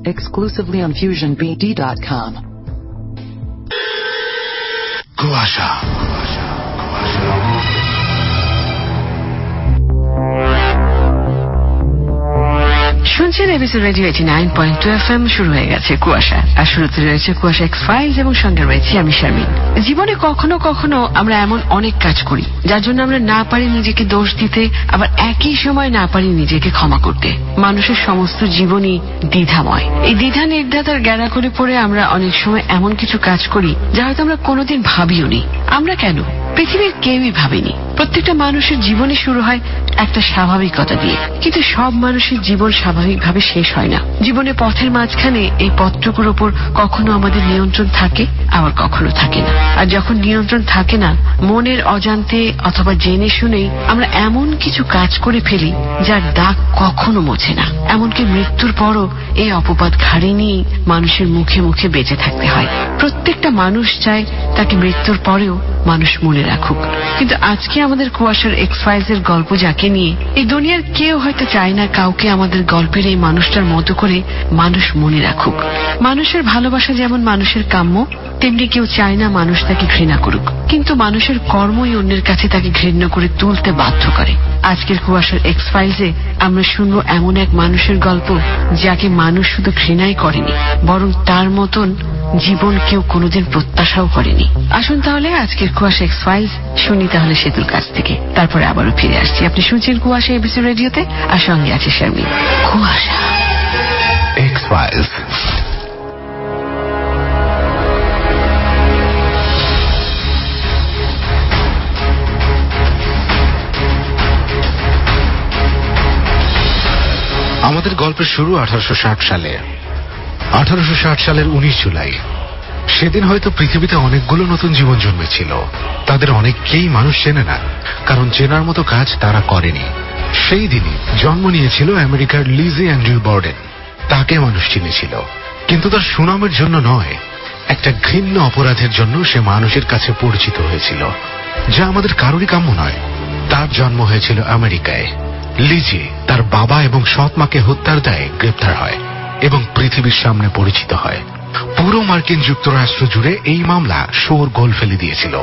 exclusively on FusionBD.com. কুয়াশা শুনছেন ABC radio 89.2 FM। শুরু হয়ে গেছে কুয়াশা, আর শুরুতে রয়েছে কুয়াশা এক্স ফাইলস এবং সঙ্গে রয়েছে আমি শারমিন। জীবনে কখনো কখনো আমরা এমন অনেক কাজ করি যার জন্য আমরা না পারি নিজেকে দোষ দিতে, আবার একই সময় না পারি নিজেকে ক্ষমা করতে। মানুষের সমস্ত জীবনই দ্বিধাময়। এই দ্বিধা নির্ধাতার গ্যারা করে পড়ে আমরা অনেক সময় এমন কিছু কাজ করি যা হয়তো আমরা কোনোদিন ভাবিও নি। আমরা কেন, পৃথিবীর কেউই ভাবেনি। প্রত্যেকটা মানুষের জীবনই শুরু হয় একটা স্বাভাবিকতা দিয়ে, কিন্তু সব মানুষের জীবন স্বাভাবিকভাবে শেষ হয় না। জীবনের পথের মাঝখানে এই পথটুকুর ওপর কখনো আমাদের নিয়ন্ত্রণ থাকে, আবার কখনো থাকে না। আর যখন নিয়ন্ত্রণ থাকে না, মনের অজান্তে অথবা জেনে শুনেই আমরা এমন কিছু কাজ করে ফেলি যার দাগ কখনো মোছে না। এমনকি মৃত্যুর পরও এই অপবাদ ঘাড়ে নিয়ে মানুষের মুখে মুখে বেঁচে থাকতে হয়। প্রত্যেকটা মানুষ চায় তাকে মৃত্যুর পরেও মানুষ মনে রাখুক, কিন্তু আজকে আমাদের কুয়াশার এক্স ফাইলসের গল্প যাকে নিয়ে, এই দুনিয়ার কেউ হয়তো চায় না কাউকে আমাদের গল্পের এই মানুষটার মতো করে মানুষ মনে রাখুক। মানুষের ভালোবাসা যেমন মানুষের কাম্য, তেমনি কেউ চায় না মানুষ তাকে ঘৃণা করুক, কিন্তু মানুষের কর্মই অন্যের কাছে তাকে ঘৃণা করে তুলতে বাধ্য করে। আজকের কুয়াশার এক্স ফাইলসে আমরা শুনবো এমন এক মানুষের গল্প যাকে মানুষ শুধু ঘৃণাই করেনি, বরং তার মতন জীবন কেউ কোনোদিন প্রত্যাশাও করেনি। আসুন তাহলে আজকের কুয়াশা এক্স ফাইলস শুনি তাহলে সেতুর কাছ থেকে, তারপরে আবারও ফিরে আসছি। আপনি শুনছেন কুয়াশা এবিসি রেডিওতে, আর সঙ্গে আছে শারমিন। কুয়াশা এক্স ফাইলস। আমাদের গল্পের শুরু 1860 সালে। 1860 সালের 19 জুলাই। সেদিন হয়তো পৃথিবীতে অনেকগুলো নতুন জীবন জন্মেছিল। তাদের অনেককেই মানুষ চেনে না, কারণ চেনার মতো কাজ তারা করেনি। সেই দিনই জন্ম নিয়েছিল আমেরিকার লিজি অ্যান্ড্রিউ বর্ডেন। তাকে মানুষ চিনেছিল, কিন্তু তার সুনামের জন্য নয়, একটা ঘৃণ্য অপরাধের জন্য সে মানুষের কাছে পরিচিত হয়েছিল, যা আমাদের কারোরই কাম্য নয়। তার জন্ম হয়েছিল আমেরিকায়। লিজি তার বাবা এবং সৎ মাকে হত্যার দায়ে গ্রেপ্তার হয় এবং পৃথিবীর সামনে পরিচিত হয়। পুরো মার্কিন যুক্তরাষ্ট্র জুড়ে এই মামলা শোরগোল ফেলে দিয়েছিল।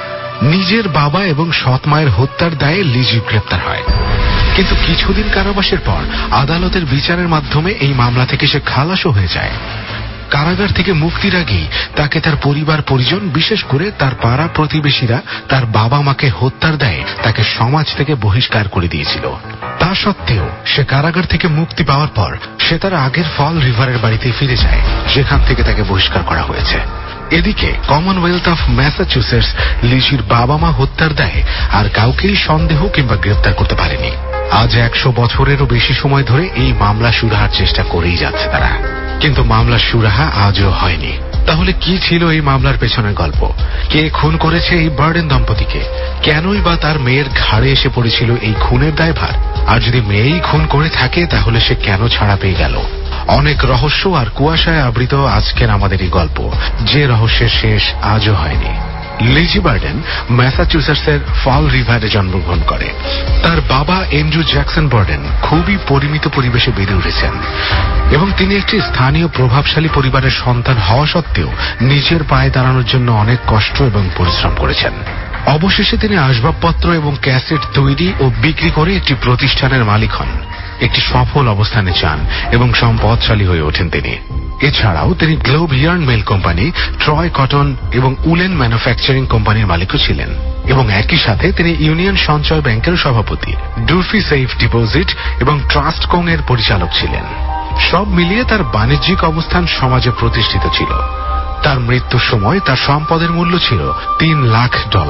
নিজের বাবা এবং সৎ মায়ের হত্যার দায়ে লিজি গ্রেপ্তার হয়, কিন্তু কিছুদিন কারাবাসের পর আদালতের বিচারের মাধ্যমে এই মামলা থেকে সে খালাসও হয়ে যায়। কারাগার থেকে মুক্তির আগেই তাকে তার পরিবার পরিজন, বিশেষ করে তার পাড়া প্রতিবেশীরা তার বাবা মাকে হত্যার দায়ে তাকে সমাজ থেকে বহিষ্কার করে দিয়েছিল। তা সত্ত্বেও সে কারাগার থেকে মুক্তি পাওয়ার পর সে তার আগের ফল রিভারের বাড়িতে ফিরে যায়, যেখান থেকে তাকে বহিষ্কার করা হয়েছে। এদিকে কমনওয়েলথ অফ ম্যাসাচুসেটস লিজির বাবা মা হত্যার দায়ে আর কাউকেই সন্দেহ কিংবা গ্রেপ্তার করতে পারেনি। আজ 100 বছরেরও বেশি সময় ধরে এই মামলা সুরাহার চেষ্টা করেই যাচ্ছে তারা, কিন্তু মামলার সুরাহা আজও হয়নি। তাহলে কি ছিল এই মামলার পেছনের গল্প? কে খুন করেছে এই বার্ডেন দম্পতিকে? কেনই বা তার মেয়ের ঘাড়ে এসে পড়েছিল এই খুনের দায়ভার? আর যদি মেয়েই খুন করে থাকে, তাহলে সে কেন ছাড়া পেয়ে গেল? অনেক রহস্য আর কুয়াশায় আবৃত আজকের আমাদের এই গল্প, যে রহস্যের শেষ আজও হয়নি। লিজি বার্ডেন ম্যাসাচুসেটসের ফল রিভারে জন্মগ্রহণ করে। তার বাবা এন্ড্রু জ্যাকসন বার্ডেন খুবই পরিমিত পরিবেশে বেড়ে উঠেছেন এবং তিনি একটি স্থানীয় প্রভাবশালী পরিবারের সন্তান হওয়া সত্ত্বেও নিজের পায়ে দাঁড়ানোর জন্য অনেক কষ্ট এবং পরিশ্রম করেছেন। অবশেষে তিনি আসবাবপত্র এবং ক্যাসেট তৈরি ও বিক্রি করে একটি প্রতিষ্ঠানের মালিক হন, একটি সফল অবস্থানে যান এবং সম্পদশালী হয়ে ওঠেন তিনি। এছাড়াও তিনি globe yarn mill company, Troy cotton এবং উলেন ম্যানুফ্যাকচারিং কোম্পানির মালিকও ছিলেন, এবং একই সাথে তিনি ইউনিয়ন সঞ্চয় ব্যাংকের সভাপতি, ডুরফি সেফ ডিপোজিট এবং ট্রাস্ট কং এর পরিচালক ছিলেন। সব মিলিয়ে তার বাণিজ্যিক অবস্থান সমাজে প্রতিষ্ঠিত ছিল। তার মৃত্যুর সময় তার সম্পদের মূল্য ছিল $3 লাখ,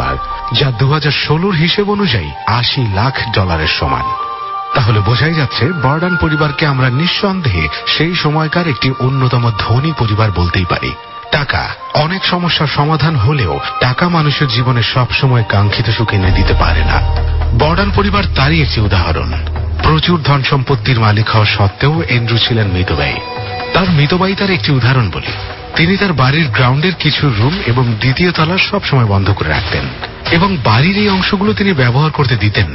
যা 2016 হিসেব অনুযায়ী $80 লাখ সমান। তাহলে বোঝাই যাচ্ছে বার্ডেন পরিবারকে আমরা নিঃসন্দেহে সেই সময়কার একটি অন্যতম ধনী পরিবার বলতেই পারি। টাকা অনেক সমস্যার সমাধান হলেও টাকা মানুষের জীবনে সবসময় কাঙ্ক্ষিত সুখ এনে দিতে পারে না। বার্ডেন পরিবার তারই একটি উদাহরণ। প্রচুর ধন সম্পত্তির মালিক হওয়া সত্ত্বেও এন্ড্রু ছিলেন মিতব্যয়ী। তার মিতব্যয়িতার একটি উদাহরণ বলি। তিনি তার বাড়ির গ্রাউন্ডের কিছু রুম এবং দ্বিতীয় তলা সবসময় বন্ধ করে রাখতেন, এবং বাড়ির এই অংশগুলো তিনি ব্যবহার করতে দিতেন না।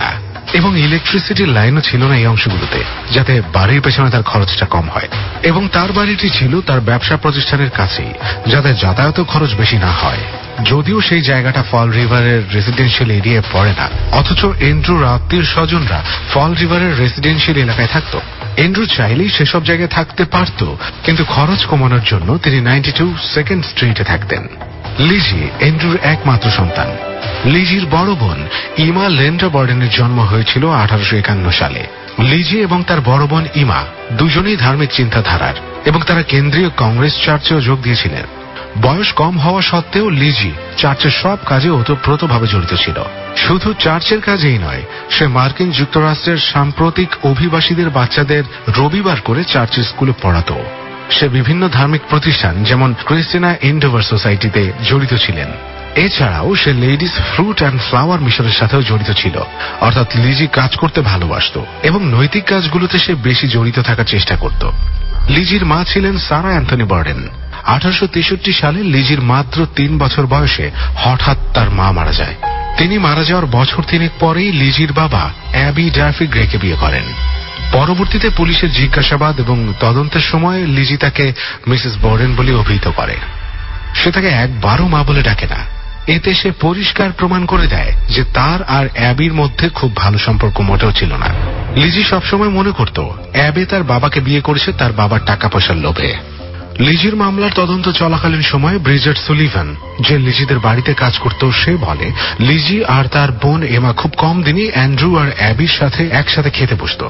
এবং ইলেকট্রিসিটির লাইনও ছিল না এই অংশগুলোতে, যাতে বাড়ির পেছনে তার খরচটা কম হয়। এবং তার বাড়িটি ছিল তার ব্যবসা প্রতিষ্ঠানের কাছেই, যাতে যাতায়াত খরচ বেশি না হয়। যদিও সেই জায়গাটা ফল রিভারের রেসিডেন্সিয়াল এরিয়ায় পড়ে না, অথচ এন্ড্রুর আত্মীয় স্বজনরা ফল রিভারের রেসিডেন্সিয়াল এলাকায় থাকত। এন্ড্রু চাইলেই সেসব জায়গায় থাকতে পারত, কিন্তু খরচ কমানোর জন্য তিনি 92 সেকেন্ড স্ট্রিটে থাকতেন। লিজি এন্ড্রুর একমাত্র সন্তান। লিজির বড় বোন ইমা লেন্ডা বর্ডেনের জন্ম হয়েছিল 1851 সালে। লিজি এবং তার বড় বোন ইমা দুজনেই ধার্মিক চিন্তাধারার এবং তারা কেন্দ্রীয় কংগ্রেস চার্চেও যোগ দিয়েছিলেন। বয়স কম হওয়া সত্ত্বেও লিজি চার্চের সব কাজে ওতপ্রোতভাবে জড়িত ছিল। শুধু চার্চের কাজেই নয়, সে মার্কিন যুক্তরাষ্ট্রের সাম্প্রতিক অভিবাসীদের বাচ্চাদের রবিবার করে চার্চের স্কুলে পড়াতো। সে বিভিন্ন ধার্মিক প্রতিষ্ঠান যেমন ক্রিস্টিনা এন্ডোভার সোসাইটিতে জড়িত ছিলেন। এছাড়াও সে লেডিস ফ্রুট অ্যান্ড ফ্লাওয়ার মিশনের সাথেও জড়িত ছিল। অর্থাৎ লিজি কাজ করতে ভালোবাসত এবং নৈতিক কাজগুলোতে সে বেশি জড়িত থাকার চেষ্টা করত। লিজির মা ছিলেন সারা অ্যান্থনি বর্ডেন। 1863 সালে লিজির মাত্র 3 বছর বয়সে হঠাৎ তার মা মারা যায়। তিনি মারা যাওয়ার বছর 3 পরেই লিজির বাবা অ্যাবি ডাফি গ্রেকে বিয়ে করেন। পরবর্তীতে পুলিশের জিজ্ঞাসাবাদ এবং তদন্তের সময় লিজি তাকে মিসেস বর্ডেন বলে অভিহিত করে। সে তাকে একবারও মা বলে ডাকে না। এতে সে পরিষ্কার প্রমাণ করে দেয় যে তার আর অ্যাবির মধ্যে খুব ভালো সম্পর্ক মোটেও ছিল না। লিজি সবসময় মনে করত অ্যাবি তার বাবাকে বিয়ে করেছে তার বাবার টাকা পয়সার লোভে। লিজির মামলার তদন্ত চলাকালীন সময় ব্রিজেট সুলিভান, যে লিজিদের বাড়িতে কাজ করত, সে বলে লিজি আর তার বোন এমা খুব কম দিনই অ্যান্ড্রু আর অ্যাবির সাথে একসাথে খেতে বসত।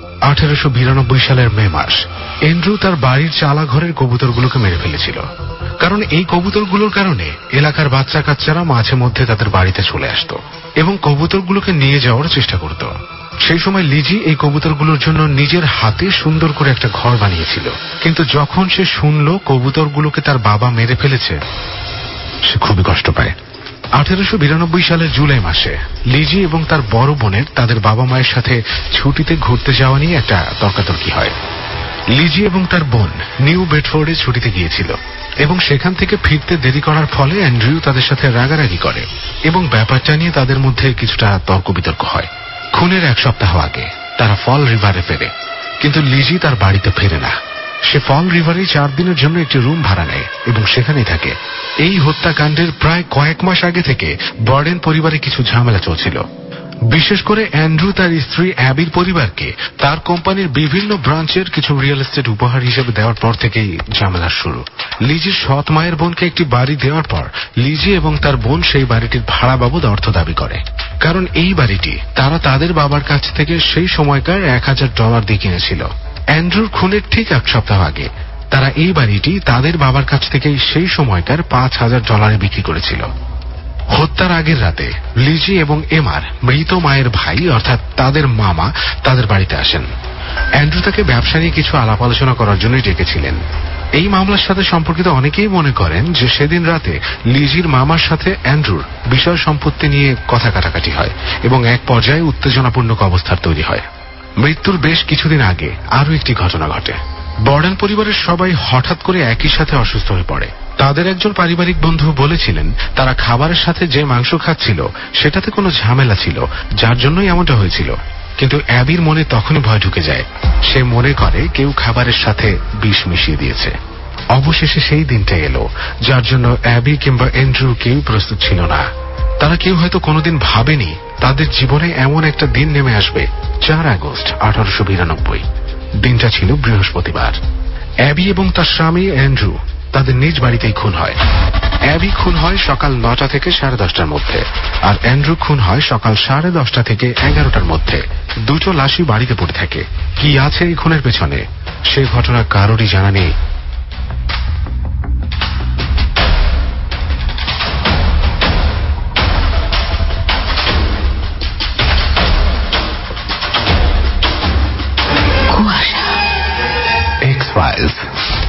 1892 সালের মে মাস এন্ড্রু তার বাড়ির চালা ঘরের কবুতরগুলোকে মেরে ফেলেছিল, কারণ এই কবুতরগুলোর কারণে এলাকার বাচ্চা কাচ্চারা মাঝে মধ্যে তাদের বাড়িতে চলে আসত এবং কবুতরগুলোকে নিয়ে যাওয়ার চেষ্টা করত। সেই সময় লিজি এই কবুতরগুলোর জন্য নিজের হাতে সুন্দর করে একটা ঘর বানিয়েছিল, কিন্তু যখন সে শুনল কবুতরগুলোকে তার বাবা মেরে ফেলেছে, সে খুবই কষ্ট পায়। 1892 সালের জুলাই মাসে লিজি এবং তার বড় বোনের তাদের বাবা মায়ের সাথে ছুটিতে ঘুরতে যাওয়া নিয়ে একটা তর্কাতর্কি হয়। লিজি এবং তার বোন নিউ বেডফোর্ডে ছুটিতে গিয়েছিল এবং সেখান থেকে ফিরতে দেরি করার ফলে অ্যান্ড্রু তাদের সাথে রাগারাগি করে এবং ব্যাপারটা নিয়ে তাদের মধ্যে কিছুটা তর্ক বিতর্ক হয়। খুনের 1 সপ্তাহ আগে তারা ফল রিভারে ফেরে, কিন্তু লিজি তার বাড়িতে ফেরে না। সে ফল রিভারে 4 দিনের জন্য একটি রুম ভাড়া নেয় এবং সেখানেই থাকে। এই হত্যাকাণ্ডের প্রায় কয়েক মাস আগে থেকে বর্ডেন পরিবারে কিছু ঝামেলা চলছিল। বিশেষ করে অ্যান্ড্রু তার স্ত্রী অ্যাবির পরিবারকে তার কোম্পানির বিভিন্ন ব্রাঞ্চের কিছু রিয়েল এস্টেট উপহার হিসেবে দেওয়ার পর থেকেই ঝামেলার শুরু। লিজির সৎ মায়ের বোনকে একটি বাড়ি দেওয়ার পর লিজি এবং তার বোন সেই বাড়িটির ভাড়া বাবদ অর্থ দাবি করে, কারণ এই বাড়িটি তারা তাদের বাবার কাছ থেকে সেই সময়কার $1000 দিয়ে কিনেছিল। অ্যান্ড্রুর খুনের ঠিক 1 সপ্তাহ আগে তারা এই বাড়িটি তাদের বাবার কাছ থেকে সেই সময়কার $5000 বিক্রি করেছিল। হত্যার আগের রাতে লিজি এবং এমার মৃত মায়ের ভাই অর্থাৎ তাদের মামা তাদের বাড়িতে আসেন। অ্যান্ড্রু তাকে ব্যবসা নিয়ে কিছু আলাপ আলোচনা করার জন্যই ডেকেছিলেন। এই মামলার সাথে সম্পর্কিত অনেকেই মনে করেন যে সেদিন রাতে লিজির মামার সাথে অ্যান্ড্রুর বিষয় সম্পত্তি নিয়ে কথা কাটাকাটি হয় এবং এক পর্যায়ে উত্তেজনাপূর্ণ অবস্থার তৈরি হয়। মৃত্যুর বেশ কিছুদিন আগে আরো একটি ঘটনা ঘটে। বর্ডেন পরিবারের সবাই হঠাৎ করে একই সাথে অসুস্থ হয়ে পড়ে। তাদের একজন পারিবারিক বন্ধু বলেছিলেন তারা খাবারের সাথে যে মাংস খাচ্ছিল সেটাতে কোনো ঝামেলা ছিল, যার জন্যই এমনটা হয়েছিল। কিন্তু অ্যাবির মনে তখনই ভয় ঢুকে যায়। সে মনে করে কেউ খাবারের সাথে বিষ মিশিয়ে দিয়েছে। অবশেষে সেই দিনটা এলো যার জন্য অ্যাবি কিংবা অ্যান্ড্রু কেউ প্রস্তুত ছিল না। তারা কেউ হয়তো কোনোদিন ভাবেনি তাদের জীবনে এমন একটা দিন নেমে আসবে। 4 আগস্ট 1892 দিনটা ছিল বৃহস্পতিবার। অ্যাবি এবং তার স্বামী অ্যান্ড্রু তাদের নিজ বাড়িতেই খুন হয়। অ্যাবি খুন হয় সকাল 9টা থেকে 10:30টার মধ্যে, আর অ্যান্ড্রু খুন হয় সকাল 10:30টা থেকে 11টার মধ্যে। দুটো লাশই বাড়িতে পড়ে থাকে। কি আছে এই খুনের পেছনে সে ঘটনা কারোরই জানা নেই। X-Files.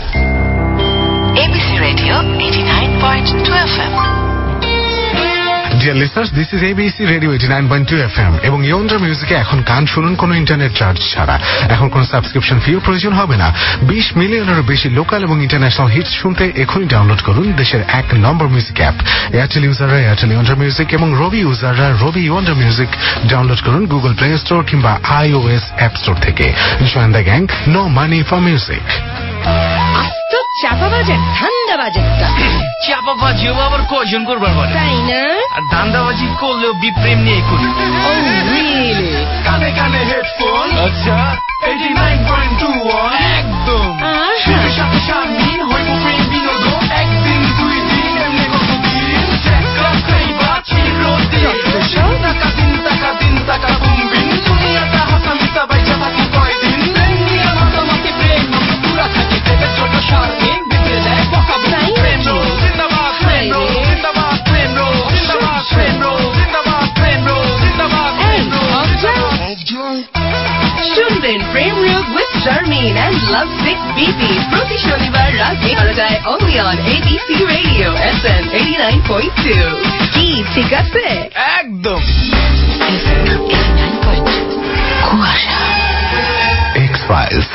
ABC Radio 89.2 FM. Dear listeners, this is ABC radio 89.2 FM এবং ইয়ন্ডার মিউজিকে এখন গান শুনুন কোনো ইন্টারনেট চার্জ ছাড়া। এখন কোনো সাবস্ক্রিপশন ফিও প্রয়োজন হবে না। 20 মিলিয়নেরও বেশি লোকাল এবং ইন্টারন্যাশনাল হিটস শুনতে এখনই ডাউনলোড করুন দেশের 1 নম্বর মিউজিক অ্যাপ। এয়ারটেল ইউজাররা এয়ারটেল ইয়ন্ডার মিউজিক এবং রবি ইউজাররা রবি ইয়ন্ডার মিউজিক ডাউনলোড করুন গুগল প্লে স্টোর কিংবা iOS অ্যাপ স্টোর থেকে। Join the gang, no money for music. তো চাপা বাজেট, ঠান্ডা বাজেটটা চাপাবাজিও আবার কয়জন করবার বলে, তাই না? আর ধান্দাবাজি করলেও বিপ্রেম নিয়ে করি। Oh really? কানে কানে হেডফোন, আচ্ছা 89.2 একদম শুধু সাথে সামনে হইব প্রেম বিনোদন। একদিন দুই দিন এমনি কতদিন চেষ্টা খাইবা চিরদিন। টাকা দিন টাকা দিন টাকা বুমবিন দুনিয়াটা হাসামিতা বাইচা থাকি কয়দিন। প্রেম নিয়ে মাতামাতি প্রেম নষ্ট পুরা থাকে দেবের জন্য সারদিন বিদ্রে দেয় বকাবো। প্রেম রোল জিন্দাবাদ, প্রেম রোল জিন্দাবাদ, প্রেম রোল জিন্দাবাদ, প্রেম রোল জিন্দাবাদ, প্রেম রোল জিন্দাবাদ, প্রেম রোল জিন্দাবাদ। শুনবেন Prem Rog with Sharmin and love sick BP প্রতি শনিবার রাত 11টায় only on ABC Radio FM 89.2। কি ঠিক আছে? একদম। কুয়াশা X-Files।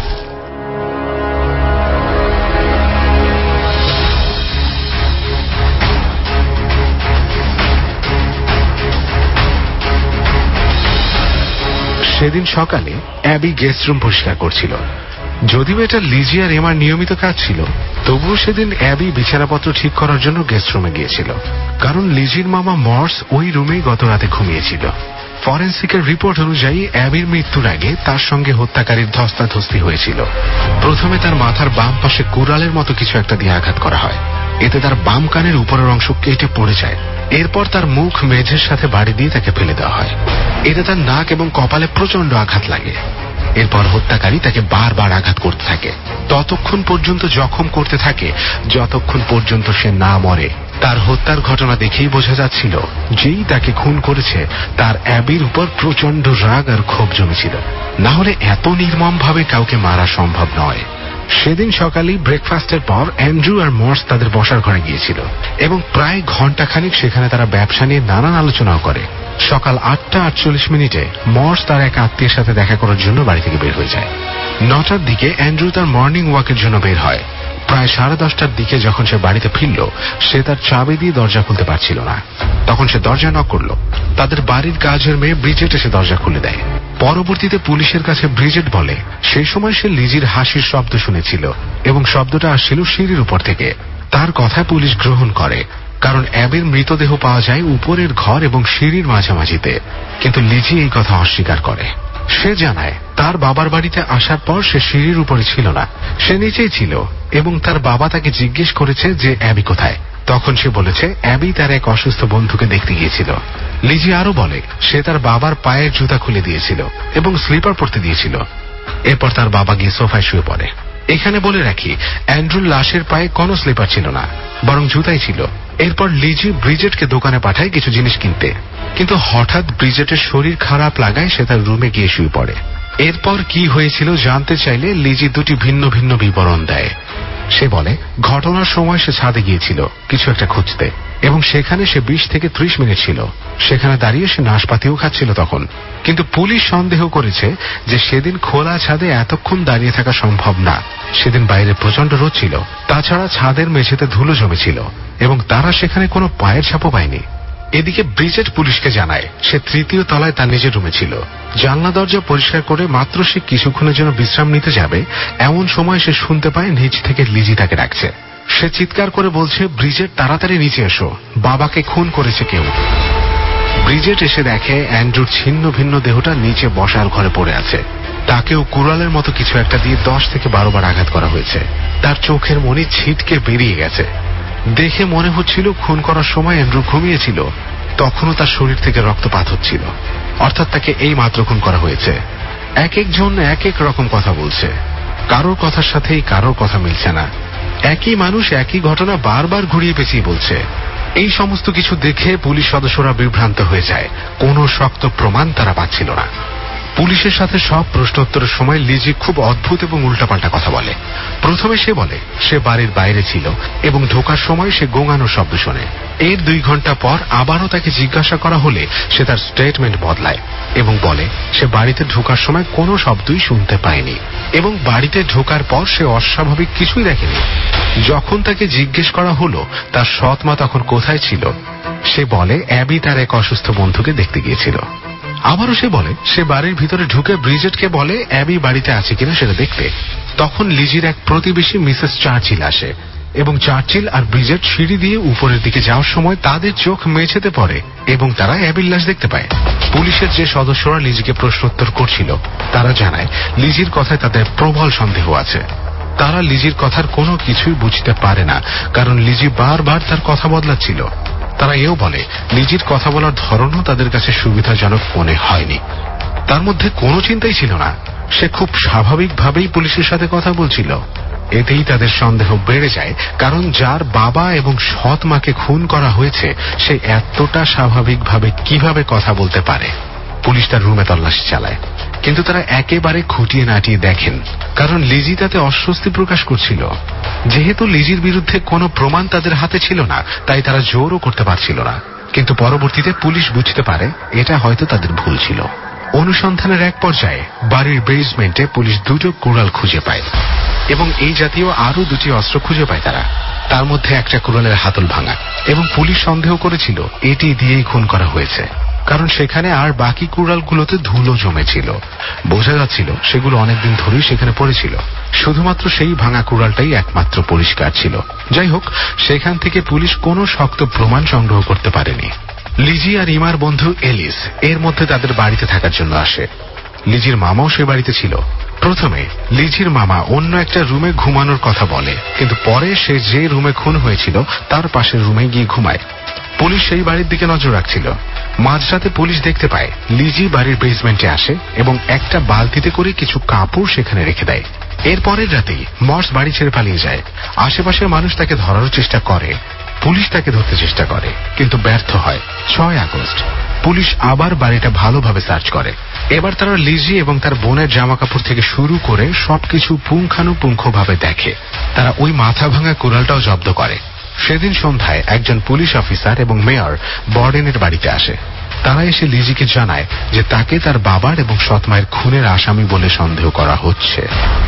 সেদিন সকালে অ্যাবি গেস্ট রুম পরিষ্কার করছিল। যদিও এটা লিজি আর এমার নিয়মিত কাজ ছিল, তবুও সেদিন অ্যাবি বিছানাপত্র ঠিক করার জন্য গেস্ট রুমে গিয়েছিল, কারণ লিজির মামা মর্স ওই রুমেই গত রাতে ঘুমিয়েছিল। ফরেন্সিকের রিপোর্ট অনুযায়ী অ্যাবির মৃত্যুর আগে তার সঙ্গে হত্যাকারীর ধস্তাধস্তি হয়েছিল। প্রথমে তার মাথার বাম পাশে কুড়ালের মতো কিছু একটা দিয়ে আঘাত করা হয়, এতে তার বাম কানের উপরের অংশ কেটে পড়ে যায়। এরপর তার মুখ মেঝের সাথে বাড়ি দিয়ে তাকে ফেলে দেওয়া হয়, এতে তার নাক এবং কপালে প্রচন্ড আঘাত লাগে। এরপর হত্যাকারী তাকে বারবার আঘাত করতে থাকে, ততক্ষণ পর্যন্ত জখম করতে থাকে যতক্ষণ পর্যন্ত সে না মরে। তার হত্যার ঘটনা দেখেই বোঝা যাচ্ছিল যেই তাকে খুন করেছে তার অ্যাবির উপর প্রচন্ড রাগ আর ক্ষোভ জমেছিল, না হলে এত নির্মম ভাবে কাউকে মারা সম্ভব নয়। সেদিন সকালে ব্রেকফাস্টের পর অ্যান্ড্রু আর মর্স তাদের বসার ঘরে গিয়েছিল এবং প্রায় ঘন্টাখানিক সেখানে তারা ব্যবসা নিয়ে নানান আলোচনাও করে। সকাল 8:48 মর্স তার এক আত্মীয়ের সাথে দেখা করার জন্য বাড়ি থেকে বের হয়ে যায়। 9টার দিকে অ্যান্ড্রু তার মর্নিং ওয়াকের জন্য বের হয়। প্রায় 10:30টার দিকে যখন সে বাড়িতে ফিরল, সে তার চাবি দিয়ে দরজা খুলতে পারছিল না। তখন সে দরজা নক করল। তাদের বাড়ির কাজের মেয়ে ব্রিজেট এসে দরজা খুলে দেয়। পরবর্তীতে পুলিশের কাছে ব্রিজেট বলে সেই সময় সে লিজির হাসির শব্দ শুনেছিল এবং শব্দটা আসছিল সিঁড়ির উপর থেকে। তার কথা পুলিশ গ্রহণ করে, কারণ অ্যাবির মৃতদেহ পাওয়া যায় উপরের ঘর এবং সিঁড়ির মাঝামাঝিতে, কিন্তু লিজি এই কথা অস্বীকার করে। সে জানায় তার বাবার বাড়িতে আসার পর সে সিঁড়ির উপরে ছিল না, সে নিচেই ছিল এবং তার বাবা তাকে জিজ্ঞেস করেছে যে অ্যাবি কোথায়। তখন সে বলেছে অ্যাবি তার এক অসুস্থ বন্ধুকে দেখতে গিয়েছিল। লিজি আরো বলে সে তার বাবার পায়ের জুতা খুলে দিয়েছিল এবং স্লিপার পরতে দিয়েছিল। এরপর তার বাবা গিয়ে সোফায় শুয়ে পড়ে। এখানে বলে রাখি, অ্যান্ড্রুর লাশের পায়ে কোনো স্লিপার ছিল না, বরং জুতাই ছিল। এরপর লিজি ব্রিজেটকে দোকানে পাঠায় কিছু জিনিস কিনতে, কিন্তু হঠাৎ ব্রিজেটের শরীর খারাপ লাগায় সে তার রুমে গিয়ে শুয়ে পড়ে। এরপর কি হয়েছিল জানতে চাইলে লিজি দুটি ভিন্ন ভিন্ন বিবরণ দেয়। সে বলে ঘটনার সময় সে ছাদে গিয়েছিল কিছু একটা খুঁজতে এবং সেখানে সে 20 থেকে 30 মিনিট ছিল। সেখানে দাঁড়িয়ে সে নাশপাতিও খাচ্ছিল তখন। কিন্তু পুলিশ সন্দেহ করেছে যে সেদিন খোলা ছাদে এতক্ষণ দাঁড়িয়ে থাকা সম্ভব না। সেদিন বাইরে প্রচন্ড রোদ ছিল, তাছাড়া ছাদের মেঝেতে ধুলো জমেছিল এবং তারা সেখানে কোনো পায়ের ছাপও পায়নি। এদিকে ব্রিজেট পুলিশকে জানায় সে 3য় তলায় তার নিজের রুমে ছিল। জানলা দরজা পরিষ্কার করে মাত্র সে কিছুক্ষণের জন্য বিশ্রাম নিতে যাবে, এমন সময় সে শুনতে পায় নিচ থেকে লিজি তাকে ডাকছে। সে চিৎকার করে বলছে ব্রিজেট তাড়াতাড়ি নিচে এসো, বাবাকে খুন করেছে কেউ। ব্রিজেট এসে দেখে অ্যান্ড্রুর ছিন্ন ভিন্ন দেহটা নিচে বসার ঘরে পড়ে আছে। তাকেও কুড়ালের মতো কিছু একটা দিয়ে 10 থেকে 12 বার আঘাত করা হয়েছে। তার চোখের মনি ছিটকে বেরিয়ে গেছে। দেখে মনে হচ্ছিল খুন করার সময় অ্যান্ড্রু ঘুমিয়েছিল, তখনও তার শরীর থেকে রক্তপাত হচ্ছিল, অর্থাৎ তাকে এই মাত্র খুন করা হয়েছে। এক একজন এক এক রকম কথা বলছে, কারোর কথার সাথেই কারোর কথা মিলছে না। একই মানুষ একই ঘটনা বারবার ঘুরিয়ে পেঁচিয়ে বলছে। এই সমস্ত কিছু দেখে পুলিশ সদস্যরা বিভ্রান্ত হয়ে যায়, কোনো শক্ত প্রমাণ তারা পাচ্ছিল না। পুলিশের সাথে সব প্রশ্নোত্তরের সময় লিজি খুব অদ্ভুত এবং উল্টাপাল্টা কথা বলে। প্রথমে সে বলে সে বাড়ির বাইরে ছিল এবং ঢোকার সময় সে গোঙানোর শব্দ শোনে। এর 2 ঘন্টা পর আবারও তাকে জিজ্ঞাসা করা হলে সে তার স্টেটমেন্ট বদলায় এবং বলে সে বাড়িতে ঢোকার সময় কোনো শব্দই শুনতে পায়নি এবং বাড়িতে ঢোকার পর সে অস্বাভাবিক কিছুই দেখেনি। যখন তাকে জিজ্ঞেস করা হলো তার সৎ মা তখন কোথায় ছিল, সে বলে অ্যাবি তার এক অসুস্থ বন্ধুকে দেখতে গিয়েছিল। আবারও সে বলে সে বাড়ির ভিতরে ঢুকে ব্রিজেটকে বলে অ্যাবি বাড়িতে আছে কিনা সেটা দেখতে। তখন লিজির এক প্রতিবেশী মিসেস চার্চিল আসে এবং চার্চিল আর ব্রিজেট সিঁড়ি দিয়ে উপরের দিকে যাওয়ার সময় তাদের চোখ মেঝেতে পড়ে এবং তারা অ্যাবির লাশ দেখতে পায়। পুলিশের যে সদস্যরা লিজিকে প্রশ্নোত্তর করছিল তারা জানায় লিজির কথায় তাদের প্রবল সন্দেহ আছে। তারা লিজির কথার কোনো কিছুই বুঝতে পারে না, কারণ লিজি বারবার তার কথা বদলাচ্ছিল। তারা এও বলে লিজির কথা বলার ধরনও তাদের কাছে সুবিধাজনক মনে হয়নি। তার মধ্যে কোনো চিন্তাই ছিল না, সে খুব স্বাভাবিকভাবেই পুলিশের সাথে কথা বলছিল। এতেই তাদের সন্দেহ বেড়ে যায়, কারণ যার বাবা এবং সৎ মাকে খুন করা হয়েছে সে এতটা স্বাভাবিকভাবে কিভাবে কথা বলতে পারে। পুলিশ তার রুমে তল্লাশি চালায়, কিন্তু তারা একেবারে খুঁটিয়ে নাটিয়ে দেখেন, কারণ লিজি তাতে অস্বস্তি প্রকাশ করছিল। যেহেতু লিজির বিরুদ্ধে কোনো প্রমাণ তাদের হাতে ছিল না, তাই তারা জোরও করতে পারছিল না। কিন্তু পরবর্তীতে পুলিশ বুঝতে পারে এটা হয়তো তাদের ভুল ছিল। অনুসন্ধানের এক পর্যায়ে বাড়ির বেসমেন্টে পুলিশ 2টো কুড়াল খুঁজে পায় এবং এই জাতীয় আরো 2টি অস্ত্র খুঁজে পায় তারা। তার মধ্যে একটা কুড়ালের হাতল ভাঙা এবং পুলিশ সন্দেহ করেছিল এটি দিয়েই খুন করা হয়েছে, কারণ সেখানে আর বাকি কুড়ালগুলোতে ধুলো জমেছিল। বোঝা যাচ্ছিল সেগুলো অনেকদিন ধরেই সেখানে পড়েছিল। শুধুমাত্র সেই ভাঙা কুড়ালটাই একমাত্র পরিষ্কার ছিল। যাই হোক, সেখান থেকে পুলিশ কোনো শক্ত প্রমাণ সংগ্রহ করতে পারেনি। লিজি আর ইমার বন্ধু এলিস এর মধ্যে তাদের বাড়িতে থাকার জন্য আসে। লিজির মামাও সে বাড়িতে ছিল। প্রথমে লিজির মামা অন্য একটা রুমে ঘুমানোর কথা বলে, কিন্তু পরে সে যে রুমে খুন হয়েছিল তার পাশের রুমে গিয়ে ঘুমায়। পুলিশ সেই বাড়ির দিকে নজর রাখছিল। মাঝরাতে পুলিশ দেখতে পায় লিজি বাড়ির বেসমেন্টে আসে এবং একটা বালতিতে করে কিছু কাপড় সেখানে রেখে দেয়। এর পরের রাতেই মর্স বাড়ি ছেড়ে পালিয়ে যায়। আশেপাশের মানুষ তাকে ধরার চেষ্টা করে, পুলিশ তাকে ধরতে চেষ্টা করে, কিন্তু ব্যর্থ হয়। 6 আগস্ট পুলিশ আবার বাড়িটা ভালোভাবে সার্চ করে। এবার তারা লিজি এবং তার বোনের জামা কাপড় থেকে শুরু করে সবকিছু পুঙ্খানুপুঙ্খভাবে দেখে। তারা ওই মাথা ভাঙা কুড়ালটাও জব্দ করে। সেদিন সন্ধ্যায় একজন পুলিশ অফিসার এবং মেয়র বর্ডেনের বাড়িতে আসে। তারা এসে লিজিকে জানায় যে তাকে তার বাবার এবং সৎমায়ের খুনের আসামি বলে সন্দেহ করা হচ্ছে।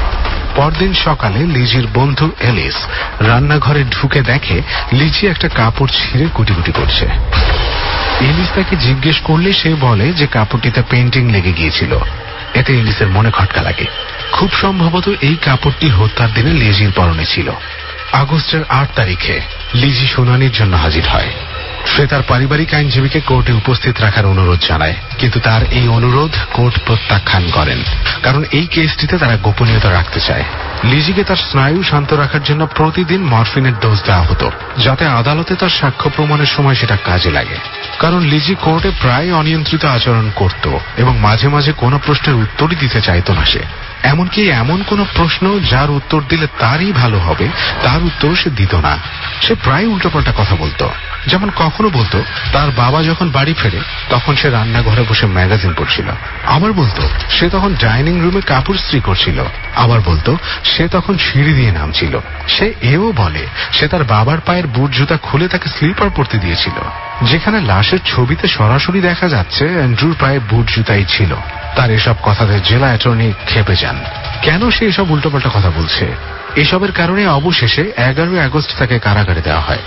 পরদিন সকালে লিজির বন্ধু এলিস রান্নাঘরে ঢুকে দেখে লিজি একটা কাপড় ছিঁড়ে কুটিকুটি করছে। এলিস তাকে জিজ্ঞেস করলে সে বলে যে কাপড়টিতে পেন্টিং লেগে গিয়েছিল। এতে এলিসের মনে খটকা লাগে। খুব সম্ভবত এই কাপড়টি হত্যার দিনে লিজির পরনে ছিল। আগস্টের 8 তারিখে লিজি শুনানির জন্য হাজির হয়। সে তার পারিবারিক আইনজীবীকে কোর্টে উপস্থিত রাখার অনুরোধ জানায়, কিন্তু তার এই অনুরোধ কোর্ট প্রত্যাখ্যান করেন, কারণ এই কেসটিতে তারা গোপনীয়তা রাখতে চায়। লিজিকে তার স্নায়ু শান্ত রাখার জন্য প্রতিদিন মরফিনের ডোজ দেওয়া হতো, যাতে আদালতে তার সাক্ষ্য প্রমাণের সময় সেটা কাজে লাগে। কারণ লিজি কোর্টে প্রায় অনিয়ন্ত্রিত আচরণ করত এবং মাঝে মাঝে কোনো প্রশ্নের উত্তরই দিতে চাইত না সে। এমনকি এমন কোন প্রশ্ন যার উত্তর দিলে তারই ভালো হবে তার উত্তর সে দিত না। সে প্রায় উল্টোপাল্টা কথা বলতো। যেমন কখনো বলতো তার বাবা যখন বাড়ি ফেরে তখন সে রান্নাঘরে বসে ম্যাগাজিন পড়ছিল, আবার বলতো সে তখন ডাইনিং রুমে কাপড় ইস্ত্রি করছিল, আবার বলতো সে তখন সিঁড়ি দিয়ে নামছিল। সে এও বলে সে তার বাবার পায়ের বুট জুতা খুলে তাকে স্লিপার পরতে দিয়েছিল, যেখানে লাশের ছবিতে সরাসরি দেখা যাচ্ছে অ্যান্ড্রুর পায়ে বুট জুতাই ছিল। তার এসব কথাতে জেলা অ্যাটর্নি খেপে যান। কেন সে এসব উল্টোপাল্টা কথা বলছে? এসবের কারণে অবশেষে 11 আগস্ট তাকে কারাগারে দেওয়া হয়।